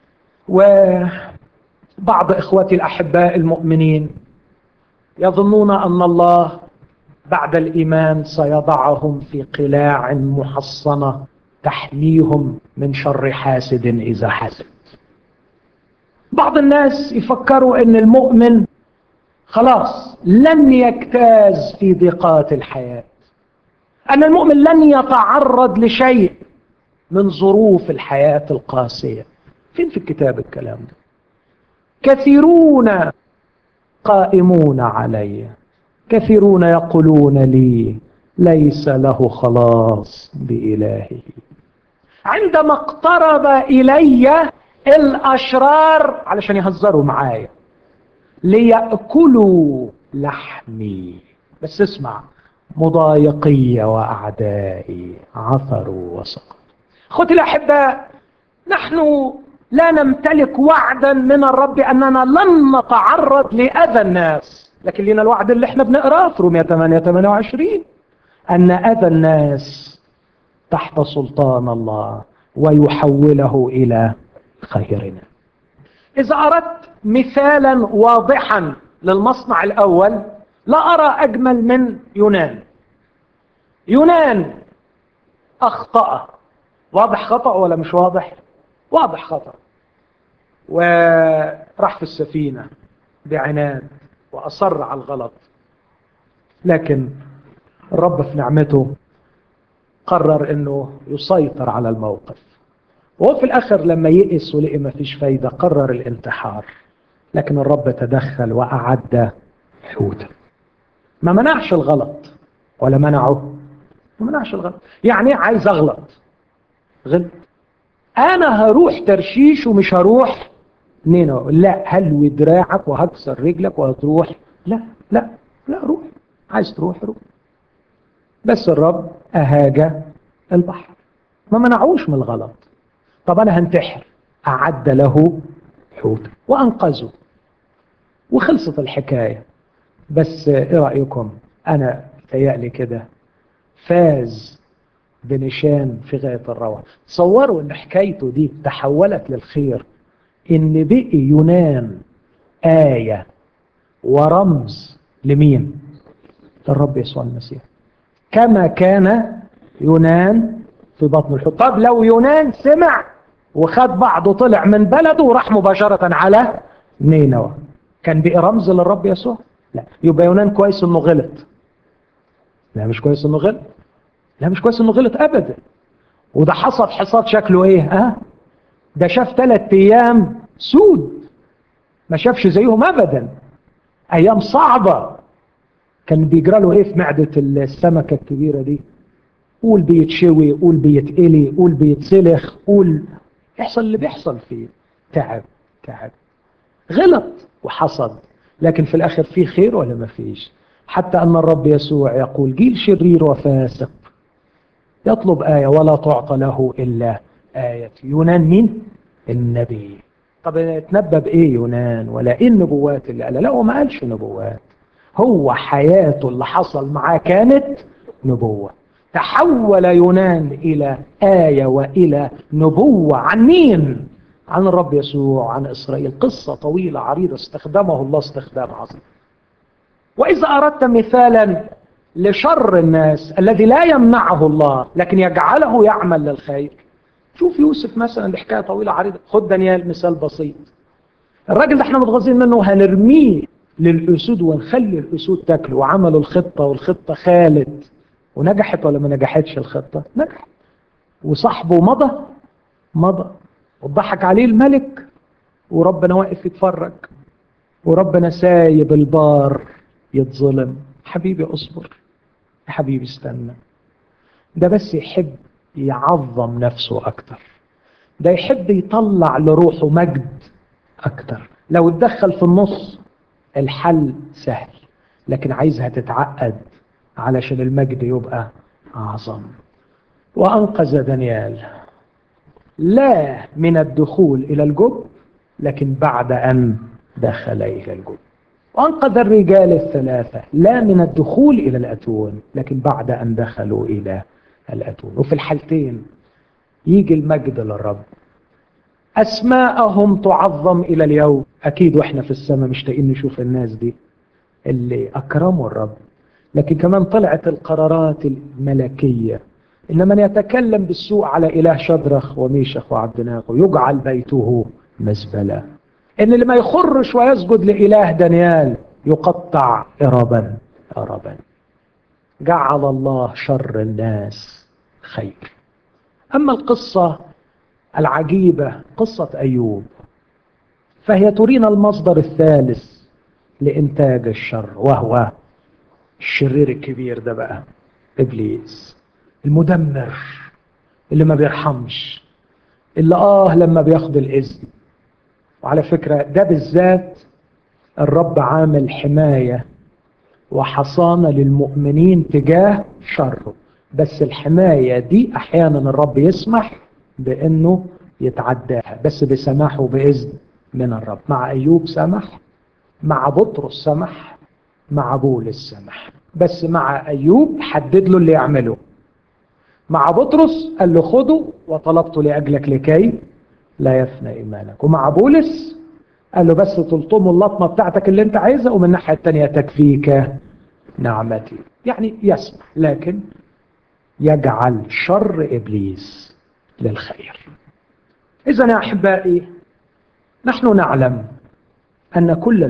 وبعض إخوتي الأحباء المؤمنين يظنون أن الله بعد الإيمان سيضعهم في قلاع محصنة تحميهم من شر حاسد إذا حسد. بعض الناس يفكروا أن المؤمن خلاص لن يجتاز في ضيقات الحياة، أن المؤمن لن يتعرض لشيء من ظروف الحياة القاسية. فين في الكتاب الكلام ده؟ كثيرون قائمون علي، كثيرون يقولون لي ليس له خلاص بإلهه. عندما اقترب إلي الأشرار علشان يهزروا معايا ليأكلوا لحمي، بس اسمع، مضايقي وأعدائي عثروا وسقطوا. أخوتي الأحباء، نحن لا نمتلك وعدا من الرب أننا لن نتعرض لأذى الناس، لكن لنا الوعد اللي احنا بنقراه في رومية 8:28 أن أذى الناس تحت سلطان الله ويحوله إلى خيرنا. إذا أردت مثالا واضحا للمصنع الأول، لا أرى أجمل من يونان. يونان أخطأ، واضح خطأ ولا مش واضح؟ واضح خطأ، وراح في السفينة بعناد وأصر على الغلط، لكن الرب في نعمته قرر أنه يسيطر على الموقف، وهو في الآخر لما يئس ولقي ما فيش فايدة قرر الانتحار، لكن الرب تدخل وأعد حوتا. ما منعش الغلط ولا منعه، ما منعش الغلط. يعني عايز أغلط، غلط، أنا هروح ترشيش ومش هروح نينوى. لا، هلوي دراعك وهكسر رجلك وهتروح. لا لا لا، روح، عايز تروح روح. بس الرب أهاج البحر، ما منعوش من الغلط. طب أنا هنتحر، أعد له حوت وأنقذه وخلصت الحكاية. بس إيه رأيكم؟ أنا تهيألي كده فاز بنشان في غاية الروعة. تصوروا إن حكايته دي تحولت للخير، إن بقي يونان آية ورمز لمين؟ للرب يسوع المسيح، كما كان يونان في بطن الحوت. طب لو يونان سمع وخد بعضه طلع من بلده وراح مباشرة على نينوى، كان بقي رمز للرب يسوع؟ لا. يبقى يونان كويس انه غلط؟ لا، مش كويس انه غلط، لا مش كويس انه غلط ابدا. وده حصد حصاد شكله ايه؟ ده شاف 3 ايام سود ما شافش زيهم ابدا، ايام صعبة. كان بيجرى له ايه في معدة السمكة الكبيرة دي؟ قول بيتشوي، قول بيتقلي، قول بيتسلخ، قول يحصل اللي بيحصل فيه. تعب تعب، غلط وحصد، لكن في الاخر فيه خير ولا ما فيش؟ حتى ان الرب يسوع يقول جيل شرير وفاسق يطلب آية ولا تعطى له إلا آية. يونان مين؟ النبي. طب اتنبأ بإيه يونان؟ ولا إيه النبوات اللي قالها؟ لا، هو ما قالش نبوات، هو حياته اللي حصل معاه كانت نبوة. تحول يونان إلى آية وإلى نبوة. عن مين؟ عن الرب يسوع، عن إسرائيل. قصة طويلة عريضة استخدمه الله استخدام عظيم. وإذا أردت مثالا لشر الناس الذي لا يمنعه الله لكن يجعله يعمل للخير، شوف يوسف مثلا، دي حكاية طويلة عريضة. خد دانيال مثال بسيط. الراجل ده احنا متغاظين منه هنرميه للأسود ونخلي الأسود تاكله، وعملوا الخطة والخطة خالت، ونجحت ولا ما نجحتش الخطة؟ نجحت. وصاحبه مضى وضحك عليه الملك، وربنا واقف يتفرج، وربنا سايب البار يتظلم. حبيبي اصبر، يا حبيبي استنى. ده بس يحب يعظم نفسه اكتر، ده يحب يطلع لروحه مجد اكتر. لو اتدخل في النص الحل سهل، لكن عايزها تتعقد علشان المجد يبقى اعظم. وانقذ دانيال لا من الدخول الى الجب، لكن بعد ان دخل الى الجب. وأنقذ الرجال الثلاثة لا من الدخول إلى الأتون، لكن بعد أن دخلوا إلى الأتون. وفي الحالتين يجي المجد للرب. أسماءهم تعظم إلى اليوم أكيد، وإحنا في السماء مشتاقين نشوف الناس دي اللي أكرموا الرب. لكن كمان طلعت القرارات الملكية إن من يتكلم بالسوء على إله شدرخ وميشخ وعبدناغو يجعل بيته مزبلة. إن اللي ما يخرش ويسجد لإله دانيال يقطع إربا إربا. جعل الله شر الناس خير. أما القصة العجيبة قصة أيوب، فهي ترينا المصدر الثالث لإنتاج الشر، وهو الشرير الكبير ده بقى إبليس المدمر اللي ما بيرحمش، اللي لما بياخد الإذن. وعلى فكرة ده بالذات الرب عامل حماية وحصانة للمؤمنين تجاه شره، بس الحماية دي أحيانا الرب يسمح بأنه يتعداها، بس بسماحه وبإذن من الرب. مع أيوب سمح، مع بطرس سمح، مع بولس سمح، بس مع أيوب حدد له اللي يعمله. مع بطرس قال له خده وطلبت لأجلك لكي لا يفنى إيمانك. ومع بولس قال له بس تلطموا اللطمة بتاعتك اللي انت عايزها، ومن الناحية التانية تكفيك نعمتي. يعني يسمح، لكن يجعل شر إبليس للخير. إذا يا أحبائي، نحن نعلم أن كل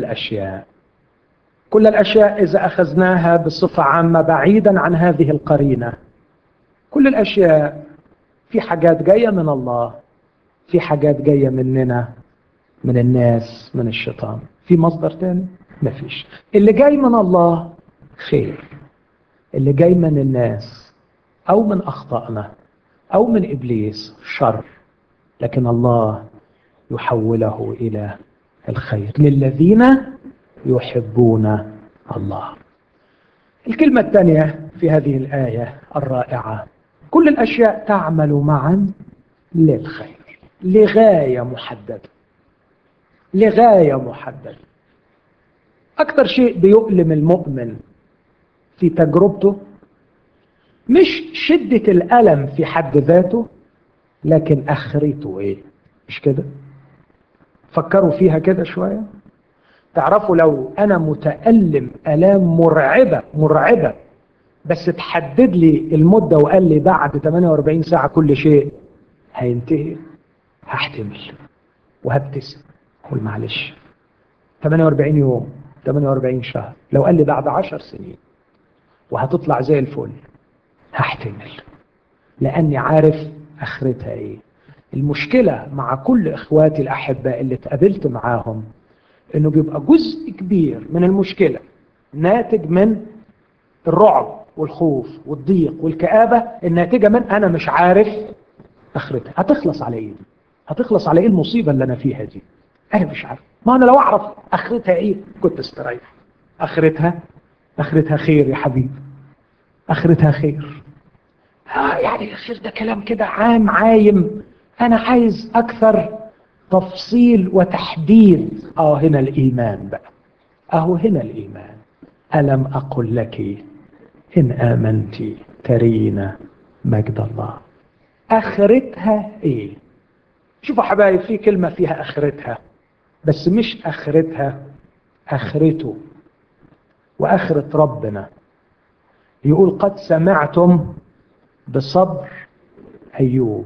الأشياء إذا أخذناها بصفة عامة بعيدا عن هذه القرينة، كل الأشياء في حاجات جاية من الله، في حاجات جاية مننا، من الناس، من الشيطان. في مصدر تاني؟ مفيش. اللي جاي من الله خير، اللي جاي من الناس أو من أخطائنا أو من إبليس شر، لكن الله يحوله إلى الخير للذين يحبون الله. الكلمة الثانية في هذه الآية الرائعة: كل الأشياء تعمل معا للخير، لغاية محددة. لغاية محددة. أكثر شيء بيؤلم المؤمن في تجربته مش شدة الألم في حد ذاته، لكن آخرته إيه؟ مش كده؟ فكروا فيها كده شوية. تعرفوا لو أنا متألم ألام مرعبة بس تحدد لي المدة وقال لي بعد 48 ساعة كل شيء هينتهي، هحتمل وهبتسم أقول معلش. 48 يوم، 48 شهر، لو قال لي بعد 10 سنين وهتطلع زي الفل، هحتمل، لأني عارف آخرتها إيه. المشكلة مع كل إخواتي الأحباء اللي اتقابلت معاهم إنه بيبقى جزء كبير من المشكلة ناتج من الرعب والخوف والضيق والكآبة، الناتجة من أنا مش عارف آخرتها. هتخلص على إيه؟ هتخلص على إيه المصيبة اللي أنا فيها دي؟ أنا مش عارف. ما أنا لو أعرف آخرتها إيه كنت استريح. آخرتها خير يا حبيبي، آخرتها خير. يعني الخير ده كلام كده عام عايم، أنا عايز أكثر تفصيل وتحديد. هنا الإيمان بقى، هنا الإيمان. ألم أقل لك إن آمنت ترين مجد الله؟ آخرتها إيه؟ شوفوا حبايب، في كلمة فيها آخرتها، بس مش آخرتها، آخرته وآخرة ربنا. يقول قد سمعتم بصبر أيوب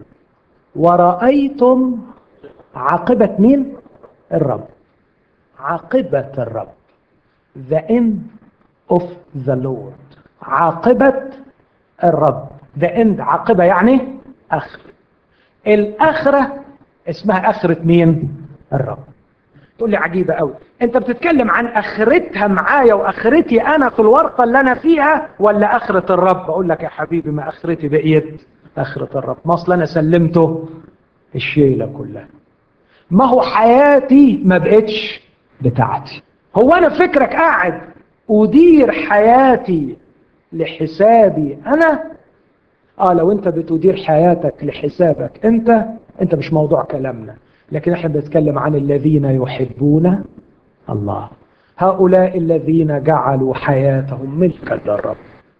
ورأيتم عاقبة مين؟ الرب. عاقبة الرب. The end of the Lord. عاقبة الرب. The end، عاقبة يعني آخر. الآخرة اسمها آخرة مين؟ الرب. تقول لي عجيبة قوي، انت بتتكلم عن آخرتها معايا وآخرتي أنا في الورطة اللي أنا فيها، ولا آخرة الرب؟ أقول لك يا حبيبي، ما آخرتي بقيت آخرة الرب. ما أصل أنا سلمته الشيلة كلها، ما هو حياتي ما بقتش بتاعتي. هو أنا فكرك قاعد أدير حياتي لحسابي أنا؟ لو أنت بتدير حياتك لحسابك أنت مش موضوع كلامنا، لكن احنا بنتكلم عن الذين يحبون الله، هؤلاء الذين جعلوا حياتهم ملكا للرب.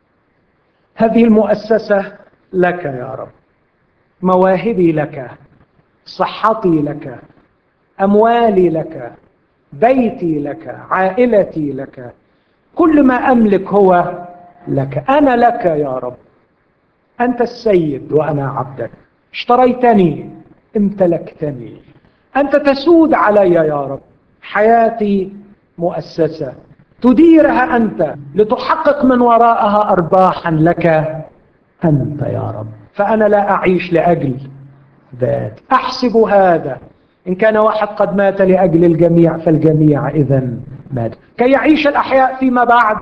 هذه المؤسسة لك يا رب، مواهبي لك، صحتي لك، أموالي لك، بيتي لك، عائلتي لك، كل ما أملك هو لك. أنا لك يا رب، أنت السيد وأنا عبدك، اشتريتني، امتلكتني، أنت تسود علي يا رب. حياتي مؤسسة تديرها أنت لتحقق من وراءها أرباحا لك أنت يا رب. فأنا لا أعيش لأجل ذات، أحسب هذا إن كان واحد قد مات لأجل الجميع فالجميع إذن مات كي يعيش الأحياء فيما بعد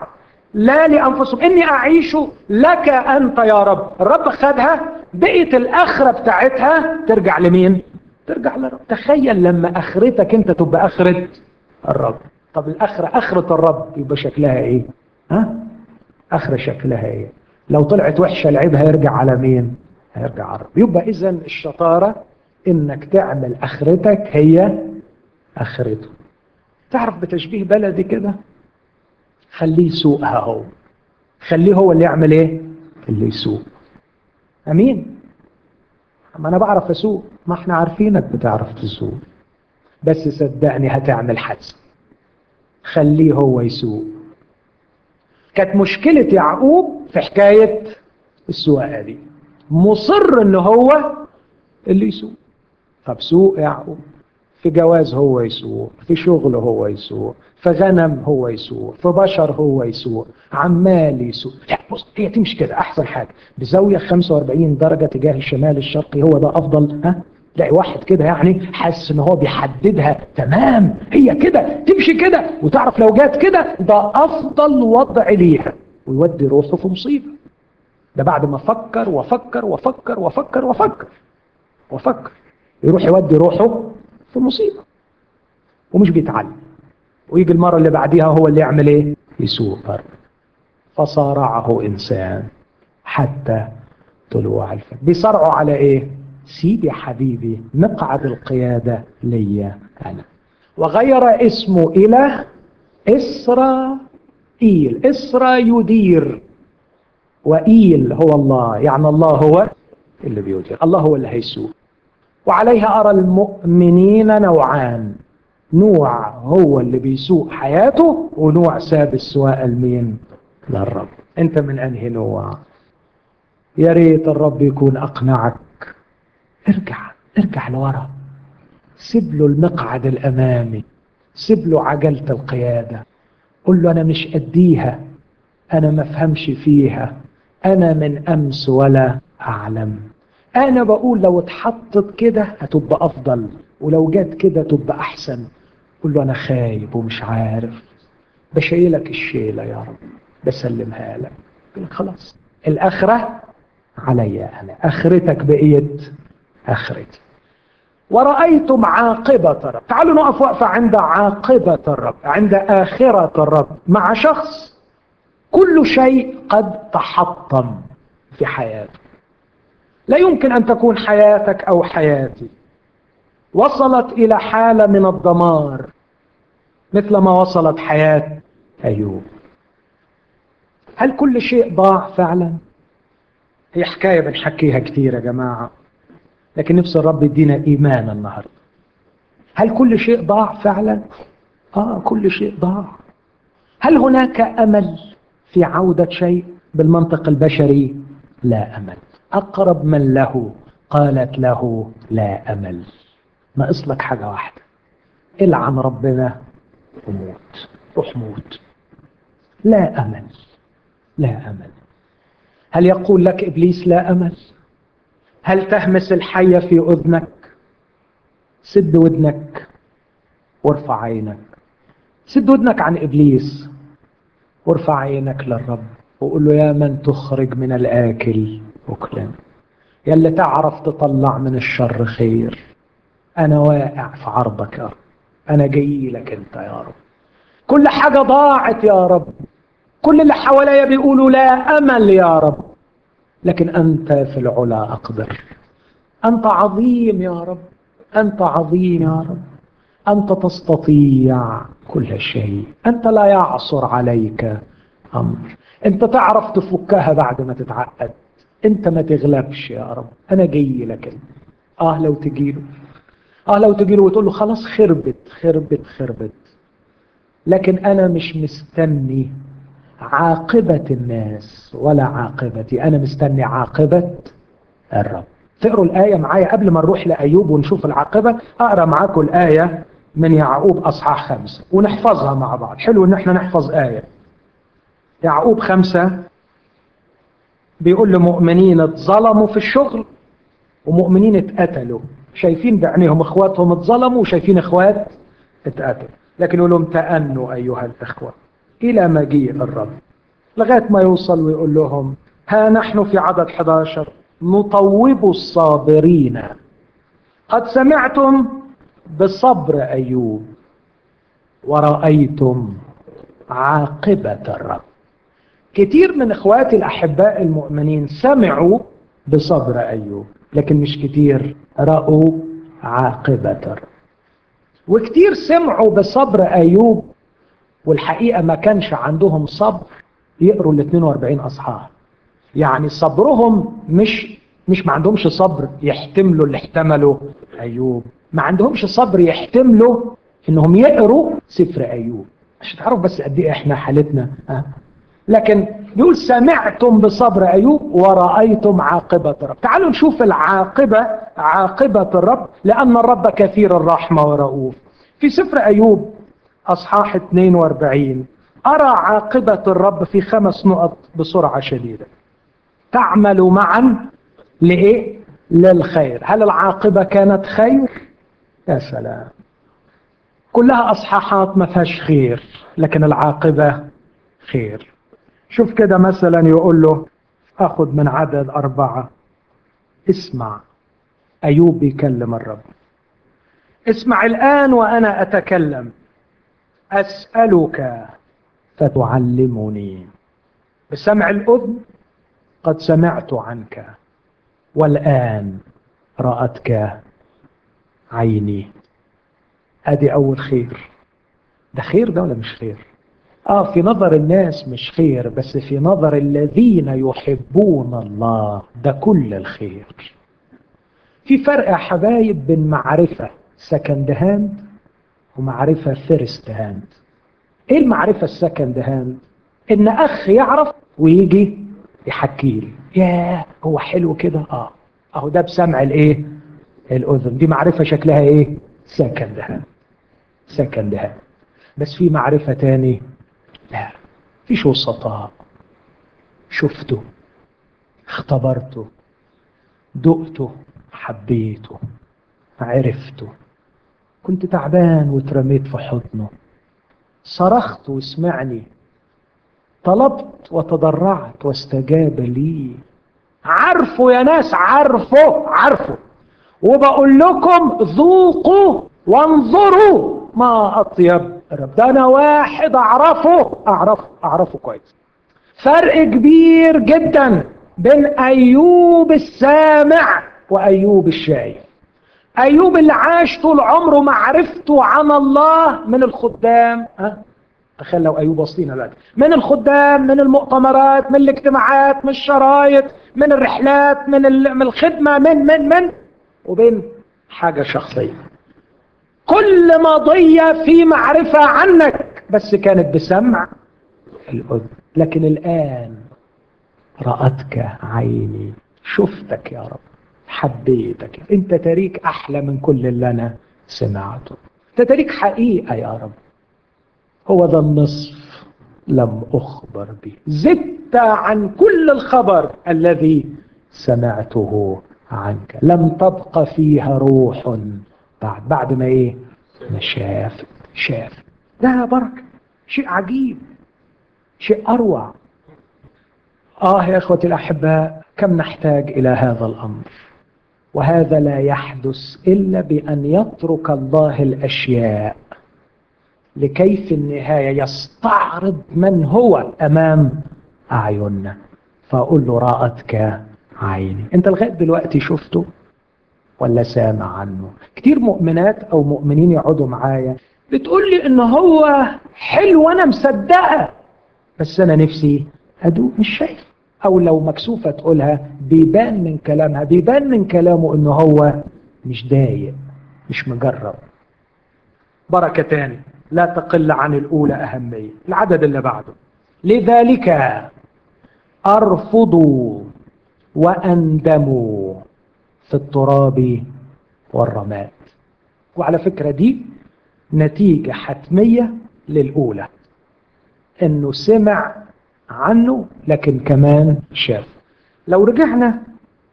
لا لأنفسهم، إني أعيش لك أنت يا رب. الرب خدها، بقيت الآخرة بتاعتها ترجع لمين؟ ترجع للرب. تخيل لما آخرتك أنت تبقى آخرة الرب. طب الآخرة آخرة الرب يبقى شكلها إيه؟ ها؟ آخرة شكلها إيه؟ لو طلعت وحشة العيب هيرجع على مين؟ هيرجع على الرب. يبقى إذن الشطارة إنك تعمل آخرتك هي آخرته. تعرف بتشبيه بلدي كده؟ خليه يسوقها هو، خليه هو اللي يعمل ايه؟ اللي يسوق. امين. ما انا بعرف اسوق، ما احنا عارفينك بتعرف تسوق، بس صدقني هتعمل حادثه. خليه هو يسوق. كانت مشكله يعقوب في حكايه السواقه دي، مصر ان هو اللي يسوق. طب سوق يا يعقوب، في جواز هو يسوق، في شغل هو يسوق، في غنم هو يسوق، في بشر هو يسوق، عمال يسوق. لا بص، هي تمشي كده احسن حاجه، بزاويه 45 درجه تجاه الشمال الشرقي، هو ده افضل. ها، تلاقي واحد كده يعني حاسس ان هو بيحددها تمام، هي كده تمشي كده، وتعرف لو جات كده ده افضل وضع ليها، ويودي روحه في مصيبه. ده بعد ما فكر وفكر وفكر وفكر وفكر وفكر، يروح يودي روحه في مصيبه ومش بيتعلم. ويجي المرة اللي بعديها هو اللي يعمل ايه؟ يسوق برضه. فصارعه انسان حتى طلوع الفجر. بيصارعوا على ايه؟ سيدي يا حبيبي مقعد القيادة ليا انا. وغير اسمه الى اسرائيل. اسرى يدير، وإيل هو الله، يعني الله هو اللي بيدير، الله هو اللي هيسوق. وعليها أرى المؤمنين نوعان، نوع هو اللي بيسوق حياته، ونوع ساب السواقة لمين؟ للرب. انت من انهي نوع؟ يا ريت الرب يكون اقنعك. ارجع لورا، سيب له المقعد الامامي، سيب له عجلة القيادة، قل له انا مش اديها، انا ما افهمش فيها، انا من امس ولا اعلم. انا بقول لو اتحطت كده هتبقى افضل، ولو جت كده تبقى احسن. قل له انا خايب ومش عارف، بشيلك الشيلة يا رب، بسلمها لك. خلاص الآخرة عليا أنا، آخرتك بقيت آخرتي. ورأيتم عاقبة الرب. تعالوا نقف وقفة عند عاقبة الرب، عند آخرة الرب مع شخص كل شيء قد تحطم في حياته. لا يمكن أن تكون حياتك أو حياتي وصلت إلى حالة من الدمار مثل ما وصلت حياة أيوب. هل كل شيء ضاع فعلا؟ هي حكاية بنحكيها كتير يا جماعة، لكن نفس الرب يدينا إيمان النهاردة. هل كل شيء ضاع فعلا؟ كل شيء ضاع. هل هناك أمل في عودة شيء؟ بالمنطق البشري لا أمل. أقرب من له قالت له لا أمل. ناقص لك حاجة واحدة، العن ربنا وموت، روح موت. لا أمل، لا أمل. هل يقول لك إبليس لا أمل؟ هل تهمس الحية في أذنك؟ سد ودنك وارفع عينك، سد ودنك عن إبليس وارفع عينك للرب، وقول له يا من تخرج من الآكل أكلا، يا اللي تعرف تطلع من الشر خير، أنا واقع في عرضك يا رب، أنا جاي لك أنت يا رب. كل حاجة ضاعت يا رب، كل اللي حواليا بيقولوا لا أمل يا رب، لكن أنت في العلا أقدر. أنت عظيم يا رب، أنت عظيم يا رب، أنت تستطيع كل شيء، أنت لا يعصر عليك أمر، أنت تعرف تفكها بعد ما تتعقد، أنت ما تغلبش يا رب. أنا جاي لك أنت. لو تجيله، لو تجيله وتقول له خلاص خربت خربت خربت، لكن أنا مش مستني عاقبة الناس ولا عاقبتي، أنا مستني عاقبة الرب. تقروا الآية معايا قبل ما نروح لأيوب ونشوف العاقبة. أقرأ معاكم الآية من يعقوب أصحاح 5 ونحفظها مع بعض. حلو إن احنا نحفظ آية. يعقوب 5 بيقول لمؤمنين اتظلموا في الشغل ومؤمنين اتقتلوا، شايفين بعينيهم اخواتهم اتظلموا وشايفين اخوات اتقتلوا، لكن يقول لهم تأنوا أيها الإخوة إلى مجيء الرب. لغاية ما يوصل ويقول لهم ها نحن في عدد 11 نطوب الصابرين، قد سمعتم بصبر أيوب ورأيتم عاقبة الرب. كتير من اخواتي الاحباء المؤمنين سمعوا بصبر ايوب، لكن مش كتير رأوا عاقبة الرب. وكتير سمعوا بصبر ايوب والحقيقة ما كانش عندهم صبر يقروا ال 42 اصحاح. يعني صبرهم مش ما عندهمش صبر يحتملوا اللي احتمله ايوب، ما عندهمش صبر يحتملوا انهم يقروا سفر ايوب. عشان تعرفوا بس قد ايه احنا حالتنا. لكن يقول سمعتم بصبر أيوب ورأيتم عاقبة الرب. تعالوا نشوف العاقبة، عاقبة الرب، لأن الرب كثير الرحمة ورؤوف. في سفر أيوب أصحاح 42 أرى عاقبة الرب في 5 نقط بسرعة شديدة. تعمل معا لإيه؟ للخير. هل العاقبة كانت خير؟ يا سلام، كلها أصحاحات ما فيهاش خير، لكن العاقبة خير. شوف كده مثلا يقول له، اخذ من عدد 4، اسمع. ايوب بيكلم الرب: اسمع الان وانا اتكلم، اسألك فتعلمني. بسمع الاذن قد سمعت عنك، والان رأتك عيني. ادي اول خير. ده خير ده ولا مش خير؟ في نظر الناس مش خير، بس في نظر الذين يحبون الله ده كل الخير. في فرق يا حبايب بين معرفة سكند هاند ومعرفة فيرست هاند. ايه المعرفة السكند هاند؟ ان اخ يعرف ويجي يحكي لي، ياه هو حلو كده، اهو ده بسمع الايه؟ الاذن. دي معرفة شكلها ايه؟ سكند هاند. سكند هاند. بس في معرفة تاني، لا، فيش وسطاء. شفته، اختبرته، دقته، حبيته، عرفته، كنت تعبان واترميت في حضنه، صرخت وسمعني، طلبت وتضرعت واستجاب لي. عارفه يا ناس، عارفه. وبقول لكم ذوقوا وانظروا ما اطيب الرب. ده انا واحد اعرفه كويس. فرق كبير جدا بين ايوب السامع وايوب الشايف. ايوب اللي عاش طول عمره معرفته عن الله من الخدام، تخيل لو ايوب وسطينا دلوقتي، من الخدام، من المؤتمرات، من الاجتماعات، من الشرايط، من الرحلات، من الخدمه، من وبين حاجه شخصيه. كل ماضيه في معرفه عنك، بس كانت بسمع الاذن. لكن الان رأتك عيني، شفتك يا رب، حبيتك. انت تاريك احلى من كل اللي انا سمعته. انت تاريك حقيقة يا رب. هو ذا النصف لم اخبر به، زدت عن كل الخبر الذي سمعته عنك. لم تبق فيها روح بعد ما ايه؟ ما شاف. ده بركة، شيء عجيب، شيء اروع. يا اخوتي الاحباء، كم نحتاج الى هذا الامر. وهذا لا يحدث الا بان يترك الله الاشياء لكي في النهايه يستعرض من هو امام اعيننا. فاقول له رأتك عيني. انت لغايه دلوقتي شفته ولا سامع عنه؟ كتير مؤمنات او مؤمنين يقعدوا معايا بتقول لي ان هو حلو وانا مصدقه، بس انا نفسي ادوق، مش شايف. او لو مكسوفة تقولها بيبان من كلامها، بيبان من كلامه انه هو مش دايق، مش مجرب. بركة تاني لا تقل عن الاولى اهمية، العدد اللي بعده: لذلك ارفضوا واندموا في التراب والرماد. وعلى فكرة دي نتيجة حتمية للاولى، انه سمع عنه لكن كمان شاف. لو رجعنا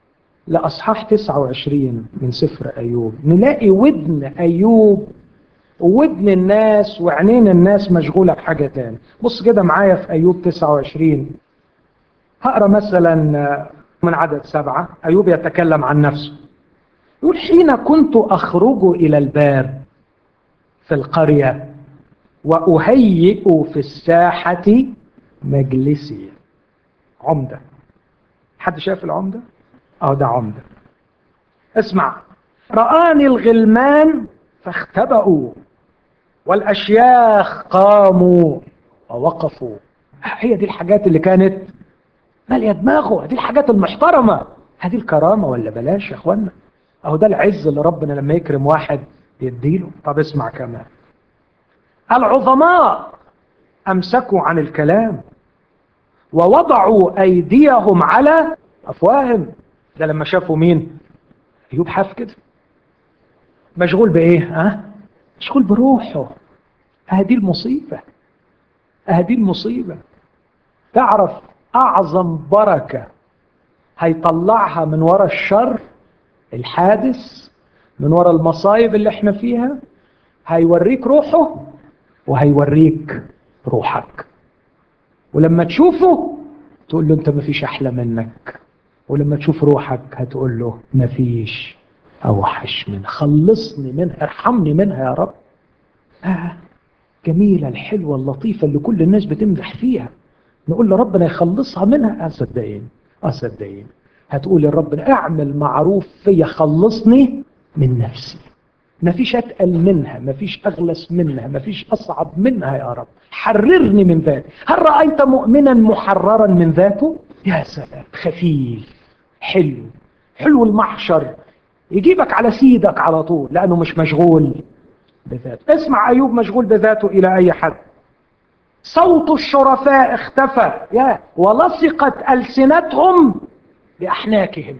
لأصحاح 29 من سفر أيوب نلاقي ودن أيوب وودن الناس وعينين الناس مشغولة بحاجة تاني. بص كده معايا في أيوب 29. هقرأ مثلا من عدد 7. أيوب يتكلم عن نفسه، يقول: حين كنت أخرج إلى الباب في القرية وأهيئ في الساحة مجلسي. عمدة. حد شايف العمدة؟ ده عمدة. اسمع: رآني الغلمان فاختبأوا والأشياخ قاموا ووقفوا. هي دي الحاجات اللي كانت مالية دماغه، دي الحاجات المحترمة، هذه الكرامة ولا بلاش يا اخوانا؟ ده العز اللي ربنا لما يكرم واحد يديله. طب اسمع كمان: العظماء أمسكوا عن الكلام ووضعوا أيديهم على أفواههم. ده لما شافوا مين؟ أيوب حاف كده، مشغول بإيه؟ مشغول بروحه. هذه المصيبة، هذه المصيبة. تعرف أعظم بركة هيطلعها من وراء الشر الحادث، من وراء المصايب اللي احنا فيها؟ هيوريك روحه وهيوريك روحك. ولما تشوفه تقول له انت مفيش احلى منك، ولما تشوف روحك هتقول له مفيش اوحش منها. خلصني منها، ارحمني منها يا رب. جميلة الحلوة اللطيفة اللي كل الناس بتمدح فيها، نقول لربنا يخلصها منها. صدقين هتقول يا رب اعمل معروف فيا، خلصني من نفسي. مفيش اتقل منها، مفيش اغلس منها، مفيش اصعب منها يا رب. حررني من ذاتي. هل رأيت مؤمنا محررا من ذاته؟ يا سلام، خفيف، حلو المحشر، يجيبك على سيدك على طول لانه مش مشغول بذاته. اسمع: ايوب مشغول بذاته الى اي حد؟ صوت الشرفاء اختفى، ولصقت ألسنتهم بأحناكهم.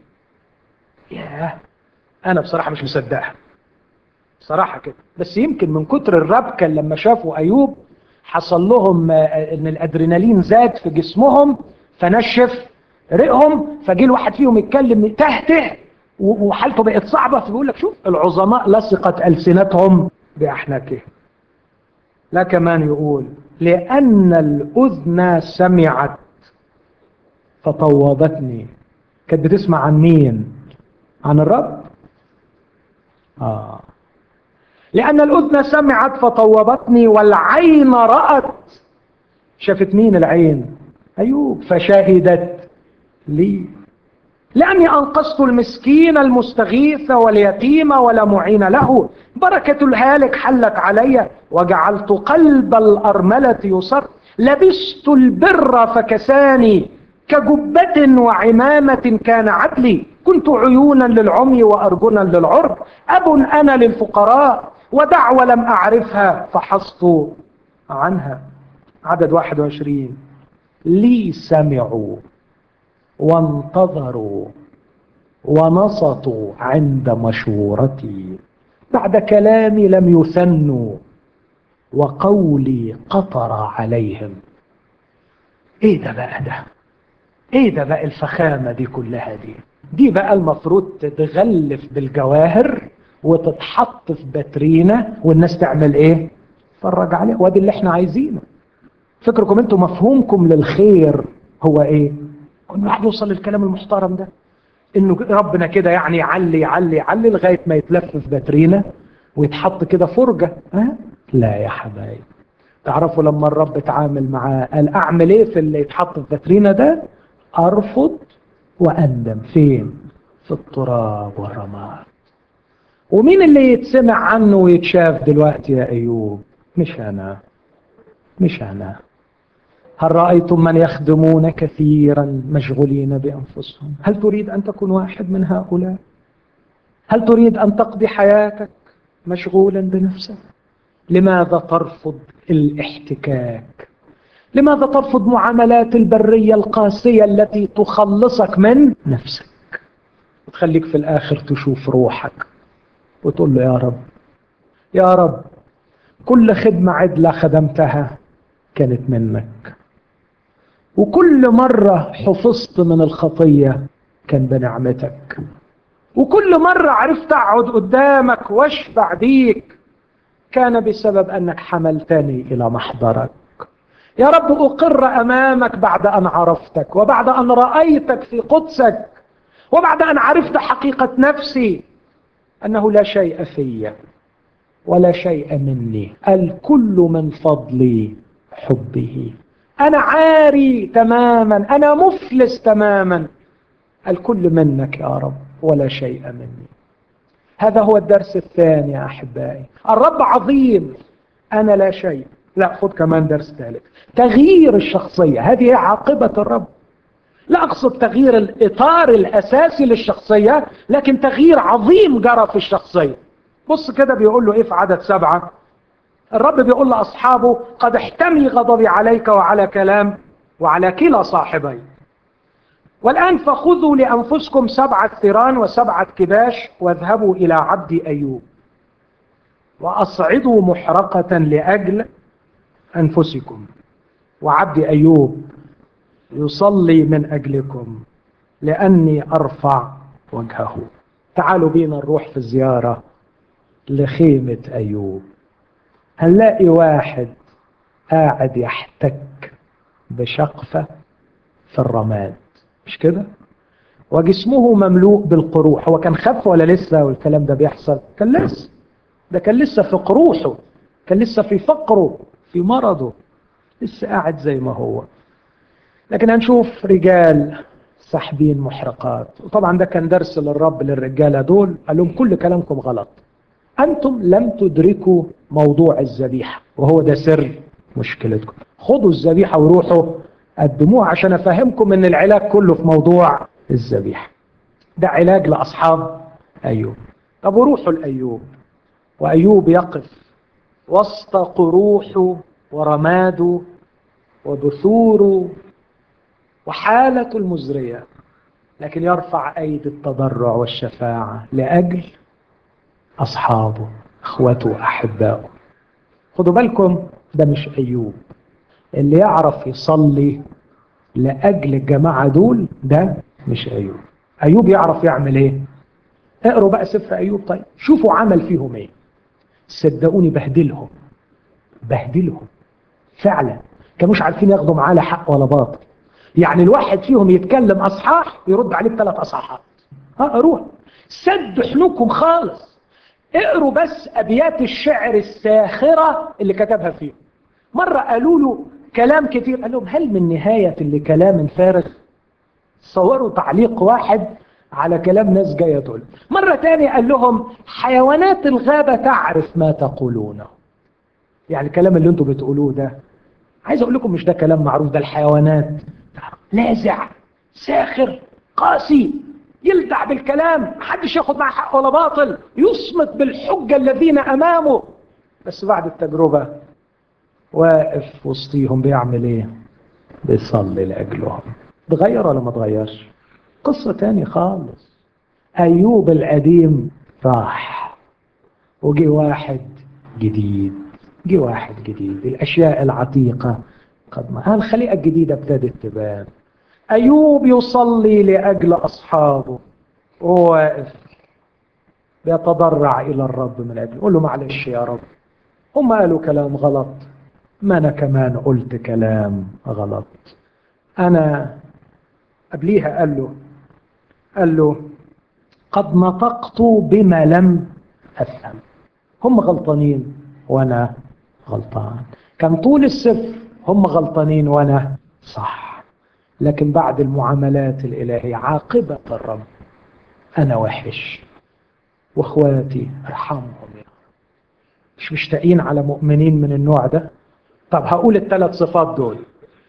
أنا بصراحة مش مصدقها صراحة كده، بس يمكن من كتر الربكة لما شافوا أيوب حصل لهم إن الأدرينالين زاد في جسمهم فنشف رئهم، فجي الواحد فيهم يتكلم تهته وحالته بقت صعبة، فبيقول لك شوف العظماء لصقت ألسنتهم بأحناكهم. لا كمان يقول: لأن الأذن سمعت فطوبتني. كانت بتسمع عن مين؟ عن الرب. لأن الأذن سمعت فطوبتني والعين رأت. شافت مين العين؟ أيوب. فشهدت لي لأني أنقذت المسكين المستغيث واليتيم ولا معين له. بركة الهالك حلت علي وجعلت قلب الأرملة يصر. لبست البر فكساني كجبة وعمامة كان عدلي. كنت عيونا للعمي وأرجلا للعرب. أب أنا للفقراء ودعوة لم أعرفها فحصت عنها. عدد 21: لي سمعوا وانتظروا ونصتوا عند مشورتي. بعد كلامي لم يثنوا وقولي قطر عليهم. ايه ده بقى؟ ايه ده بقى الفخامة دي كلها؟ دي بقى المفروض تتغلف بالجواهر وتتحط في باترينا والناس تعمل ايه؟ تتفرج عليها. وادي اللي احنا عايزينه. فكركم انتم مفهومكم للخير هو ايه؟ كل واحد يوصل للكلام المحترم ده، انه ربنا كده يعني يعلي لغايه ما يتلف في باترينا ويتحط كده فرجه. لا يا حبايب، تعرفوا لما الرب اتعامل معاه قال اعمل ايه في اللي يتحط في باترينا ده؟ ارفض واندم. فين؟ في التراب والرماد. ومين اللي يتسمع عنه ويتشاف دلوقتي يا ايوب؟ مش انا. هل رأيتم من يخدمون كثيرا مشغولين بأنفسهم؟ هل تريد أن تكون واحد من هؤلاء؟ هل تريد أن تقضي حياتك مشغولا بنفسك؟ لماذا ترفض الاحتكاك؟ لماذا ترفض معاملات البرية القاسية التي تخلصك من نفسك وتخليك في الآخر تشوف روحك وتقول له يا رب كل خدمة عدلة خدمتها كانت منك، وكل مرة حفظت من الخطية كان بنعمتك، وكل مرة عرفت أقعد قدامك واشبع بيك كان بسبب أنك حملتني إلى محضرك. يا رب أقر أمامك بعد أن عرفتك، وبعد أن رأيتك في قدسك، وبعد أن عرفت حقيقة نفسي أنه لا شيء في ولا شيء مني، الكل من فضل حبه. أنا عاري تماما، أنا مفلس تماما، الكل منك يا رب ولا شيء مني. هذا هو الدرس الثاني يا أحبائي. الرب عظيم، أنا لا شيء. لا، خذ كمان درس ثالث، تغيير الشخصية. هذه عاقبة الرب. لا أقصد تغيير الإطار الأساسي للشخصية، لكن تغيير عظيم جرى في الشخصية. بص كده بيقول له إيه في عدد 7؟ الرب بيقول لأصحابه: قد احتمي غضبي عليك وعلى كلام وعلى كلا صاحبي، والآن فخذوا لأنفسكم 7 ثيران و7 كباش، واذهبوا إلى عبد أيوب وأصعدوا محرقة لأجل أنفسكم، وعبد أيوب يصلي من أجلكم لأني أرفع وجهه. تعالوا بينا نروح في الزيارة لخيمة أيوب. هنلاقي واحد قاعد يحتك بشقفة في الرماد، مش كده؟ وجسمه مملوء بالقروح. هو كان خف ولا لسه والكلام ده بيحصل؟ كان لسه، ده كان لسه في قروحه، كان لسه في فقره، في مرضه، لسه قاعد زي ما هو. لكن هنشوف رجال ساحبين محرقات. وطبعا ده كان درس للرب للرجالة دول، قال لهم كل كلامكم غلط، أنتم لم تدركوا موضوع الذبيحة، وهو ده سر مشكلتكم. خدوا الذبيحة وروحوا قدموها عشان أفهمكم أن العلاج كله في موضوع الذبيحة. ده علاج لأصحاب أيوب. طب وروحوا لأيوب، وأيوب يقف وسط قروحه ورماده ودثوره وحالته المزرية، لكن يرفع أيدي التضرع والشفاعة لأجل أصحابه، أخوته، أحبائه. خدوا بالكم، ده مش أيوب. اللي يعرف يصلي لأجل الجماعة دول ده مش أيوب. أيوب يعرف يعمل إيه؟ اقروا بقى سفر أيوب. طيب شوفوا عمل فيهم إيه. صدقوني بهدلهم فعلا، كانوش عارفين ياخدوا معاه لا حق ولا باطل. يعني الواحد فيهم يتكلم أصحاح يرد عليه ب3 أصحاحات. اقروا، سد حنوكم خالص. اقروا بس أبيات الشعر الساخرة اللي كتبها فيهم. مرة قالوا له كلام كتير، قال لهم هل من نهاية لكلام فارغ؟ صوروا تعليق واحد على كلام ناس جاية تقول. مرة تانية قال لهم حيوانات الغابة تعرف ما تقولونه. يعني الكلام اللي انتوا بتقولوه ده، عايز اقول لكم مش ده كلام معروف، ده الحيوانات لاذع ساخر قاسي، يلدع بالكلام، محدش ياخد معاه حق ولا باطل، يصمت بالحجة الذين امامه. بس بعد التجربة واقف وسطيهم بيعمل ايه؟ بيصلي لاجلهم. تغير ولا ما تغيرش؟ قصة تاني خالص. ايوب القديم راح وجي واحد جديد، الاشياء العتيقة قد الخليقة الجديدة ابتدت تبان. ايوب يصلي لاجل اصحابه وهو واقف بيتضرع الى الرب من اجله، يقول له معلش يا رب، هم قالوا كلام غلط، ما انا كمان قلت كلام غلط. انا قبليها قال له قد نطقت بما لم افهم. هم غلطانين وانا غلطان، كان طول السفر هم غلطانين وانا صح، لكن بعد المعاملات الالهيه عاقبه الرب انا وحش واخواتي ارحمهم. مش مشتاقين على مؤمنين من النوع ده؟ طب هقول ال3 صفات دول.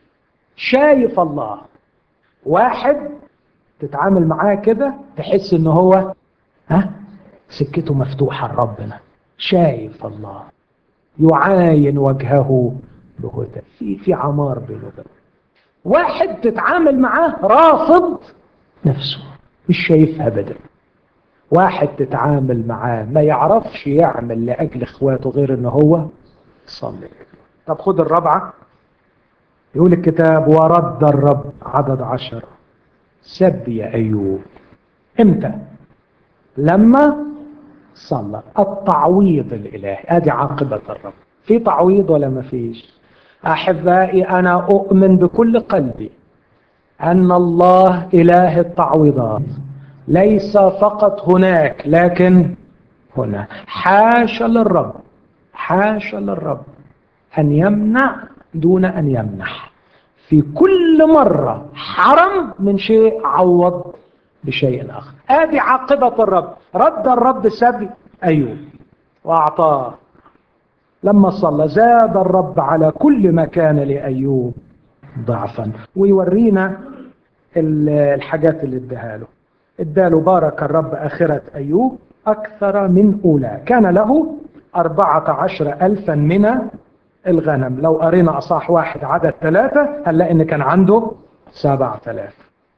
شايف الله، واحد تتعامل معاه كده تحس ان هو سكته مفتوحة لربنا. شايف الله، يعاين وجهه بهدى، في عمار بينه وبينه. واحد تتعامل معاه رافض نفسه، مش شايفها ابدا. واحد تتعامل معاه ما يعرفش يعمل لأجل اخواته غير ان هو يصلي. طب خد الرابعة. يقول الكتاب ورد الرب عدد 10 سب يا أيوب. امتى؟ لما صلى. التعويض الإلهي، ادي عاقبة الرب. في تعويض ولا ما فيش؟ أحبائي أنا أؤمن بكل قلبي أن الله إله التعويضات، ليس فقط هناك لكن هنا. حاشا للرب، حاشا للرب أن يمنع دون أن يمنح. في كل مرة حرم من شيء عوض بشيء آخر. هذه عاقبة الرب. رد الرب سبي أيوب وأعطاه. لما صلى زاد الرب على كل ما كان لأيوب ضعفا. ويورينا الحاجات اللي اداله بارك الرب آخرة أيوب أكثر من أولى. كان له 14,000 من الغنم. لو قرينا أصح 1 عدد 3 هنلاقي إن كان عنده 7,000.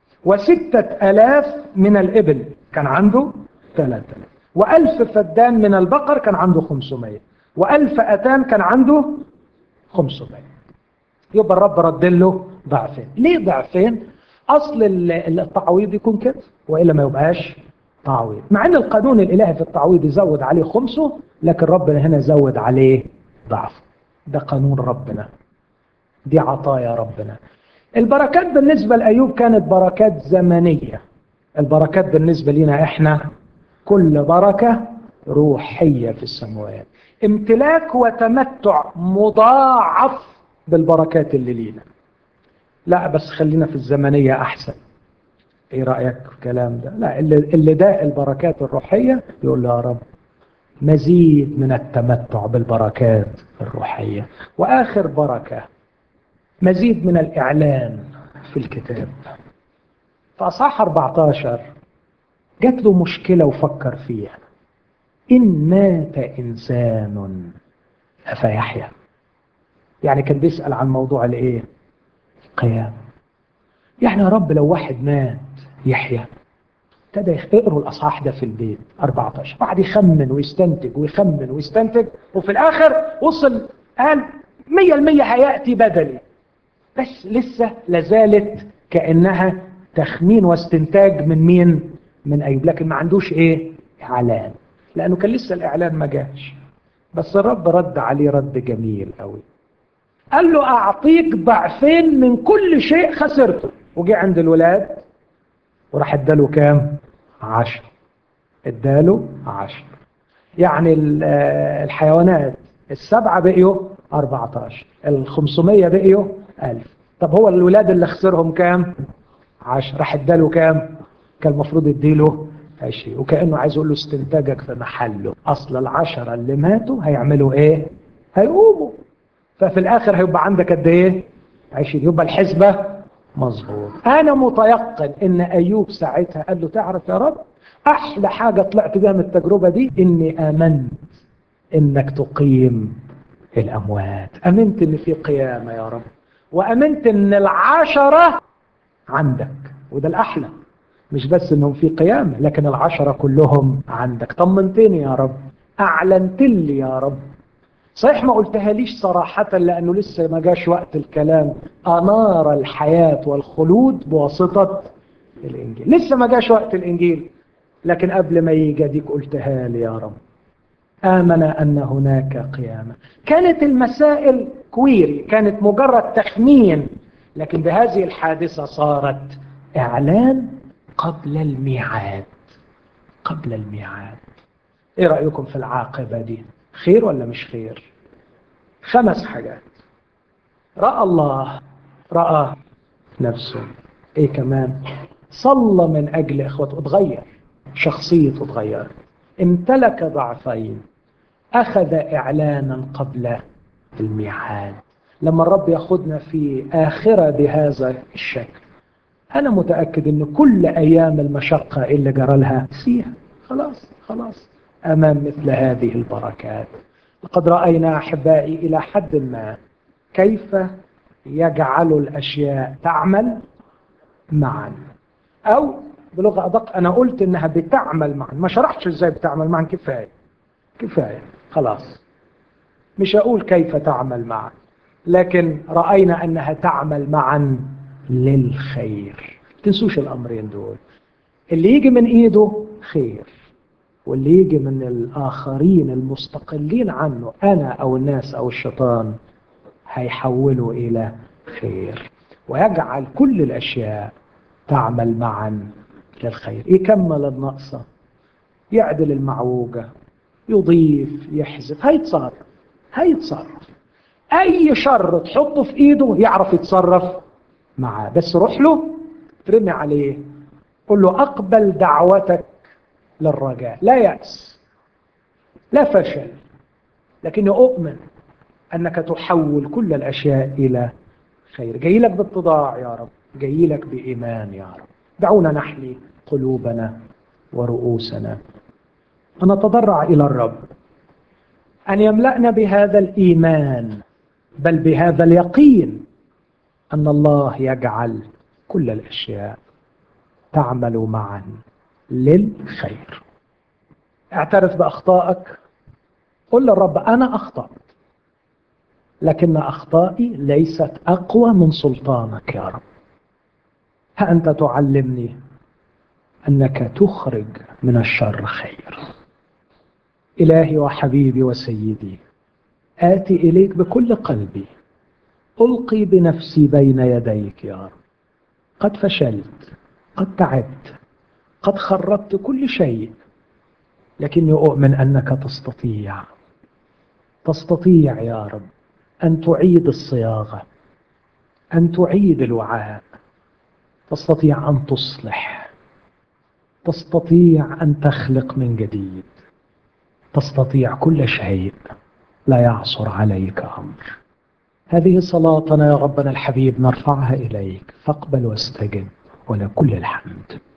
و6,000 من الإبل كان عنده 3,000. و1000 فدان من البقر كان عنده 500. و1000 أتان كان عنده 500. يبقى الرب رد له ضعفين. ليه ضعفين؟ أصل التعويض يكون كده وإلا ما يبقاش تعويض. مع أن القانون الإلهي في التعويض يزود عليه خمسه، لكن ربنا هنا زود عليه ضعف. ده قانون ربنا، دي عطايا ربنا. البركات بالنسبة لأيوب كانت بركات زمنية. البركات بالنسبة لنا إحنا كل بركة روحية في السماوات، امتلاك وتمتع مضاعف بالبركات اللي لينا. لا بس خلينا في الزمنية أحسن. ايه رأيك في الكلام ده؟ لا، اللي ده البركات الروحية يقول له يا رب مزيد من التمتع بالبركات الروحية. وآخر بركة مزيد من الإعلان في الكتاب. فأصحاح 14 جات له مشكلة وفكر فيها. إن مات إنسان أفيحيا. يعني كان بيسأل عن موضوع الإيه؟ القيامة. يعني يا رب لو واحد مات يحيى. ابتدى يقروا الأصحاح ده في البيت 14، بعد يخمن ويستنتج ويخمن ويستنتج، وفي الآخر وصل قال 100% هيأتي بدلي. بس لسه لازالت كأنها تخمين واستنتاج من مين؟ من أيوب. لكن ما عندوش إيه؟ إعلان، لأنه كان لسه الإعلان ما جاش. بس الرب رد عليه رد جميل قوي. قال له أعطيك ضعفين من كل شيء خسرته. وجي عند الولاد وراح اداله كام؟ 10. اداله 10. يعني الحيوانات 7 بقيوا 14، 500 بقيوا 1000. طب هو الولاد اللي خسرهم كام؟ 10. راح اداله كام؟ كان المفروض يديله 20. وكأنه عايز يقول له استنتاجك في محله. اصل ال10 اللي ماتوا هيعملوا ايه؟ هيقوموا. ففي الاخر هيبقى عندك قد ايه؟ 20. يبقى الحسبة مظبوط. انا متيقن ان ايوب ساعتها قال له تعرف يا رب احلى حاجة طلعت بيها من التجربة دي اني امنت انك تقيم الاموات. امنت ان في قيامة يا رب، وامنت ان 10 عندك. وده الاحلى، مش بس انهم في قيامة لكن 10 كلهم عندك. طمنتني يا رب، اعلنت لي يا رب. صحيح ما قلتها ليش صراحة لأنه لسه ما جاش وقت الكلام. أنار الحياة والخلود بواسطة الإنجيل. لسه ما جاش وقت الإنجيل، لكن قبل ما يجي ديك قلتها لي يا رب. آمن أن هناك قيامة. كانت المسائل كويري، كانت مجرد تخمين، لكن بهذه الحادثة صارت إعلان قبل الميعاد. قبل الميعاد. إيه رأيكم في العاقبة دي؟ خير ولا مش خير؟ 5 حاجات. رأى الله، رأى نفسه. ايه كمان؟ صلى من اجل اخوته، اتغير، شخصيته اتغير، امتلك ضعفين، اخذ اعلانا قبل الميعاد. لما الرب ياخدنا في اخرة بهذا الشكل، انا متأكد ان كل ايام المشقة اللي جرى لها فيها خلاص امام مثل هذه البركات. لقد رأينا أحبائي إلى حد ما كيف يجعل الأشياء تعمل معا، أو بلغة أدق أنا قلت إنها بتعمل معا، ما شرحتش إزاي بتعمل معا. كفاية خلاص، مش هقول كيف تعمل معا، لكن رأينا أنها تعمل معا للخير. تنسوش الأمرين دول. اللي يجي من إيده خير، واللي يجي من الآخرين المستقلين عنه، أنا أو الناس أو الشيطان، هيحوله إلى خير، ويجعل كل الأشياء تعمل معا للخير. يكمل النقصة، يعدل المعوجة، يضيف، يحذف، هيتصرف. أي شر تحطه في إيده يعرف يتصرف معاه، بس روح له ترمي عليه، قل له أقبل دعوتك للرجاء، لا يأس لا فشل، لكني أؤمن أنك تحول كل الأشياء إلى خير. جاي لك باتضاع يا رب، جاي لك بإيمان يا رب. دعونا نحني قلوبنا ورؤوسنا ونتضرع إلى الرب أن يملأنا بهذا الإيمان، بل بهذا اليقين أن الله يجعل كل الأشياء تعمل معا للخير. اعترف بأخطائك، قل للرب أنا أخطأت، لكن أخطائي ليست أقوى من سلطانك يا رب. ها أنت تعلمني أنك تخرج من الشر خير. إلهي وحبيبي وسيدي، آتي إليك بكل قلبي، ألقي بنفسي بين يديك يا رب. قد فشلت، قد تعبت، قد خربت كل شيء، لكني أؤمن أنك تستطيع يا رب أن تعيد الصياغة، أن تعيد الوعاء، تستطيع أن تصلح، تستطيع أن تخلق من جديد، تستطيع كل شيء، لا يعصر عليك أمر. هذه صلاتنا يا ربنا الحبيب نرفعها إليك، فاقبل واستجب ولكل الحمد.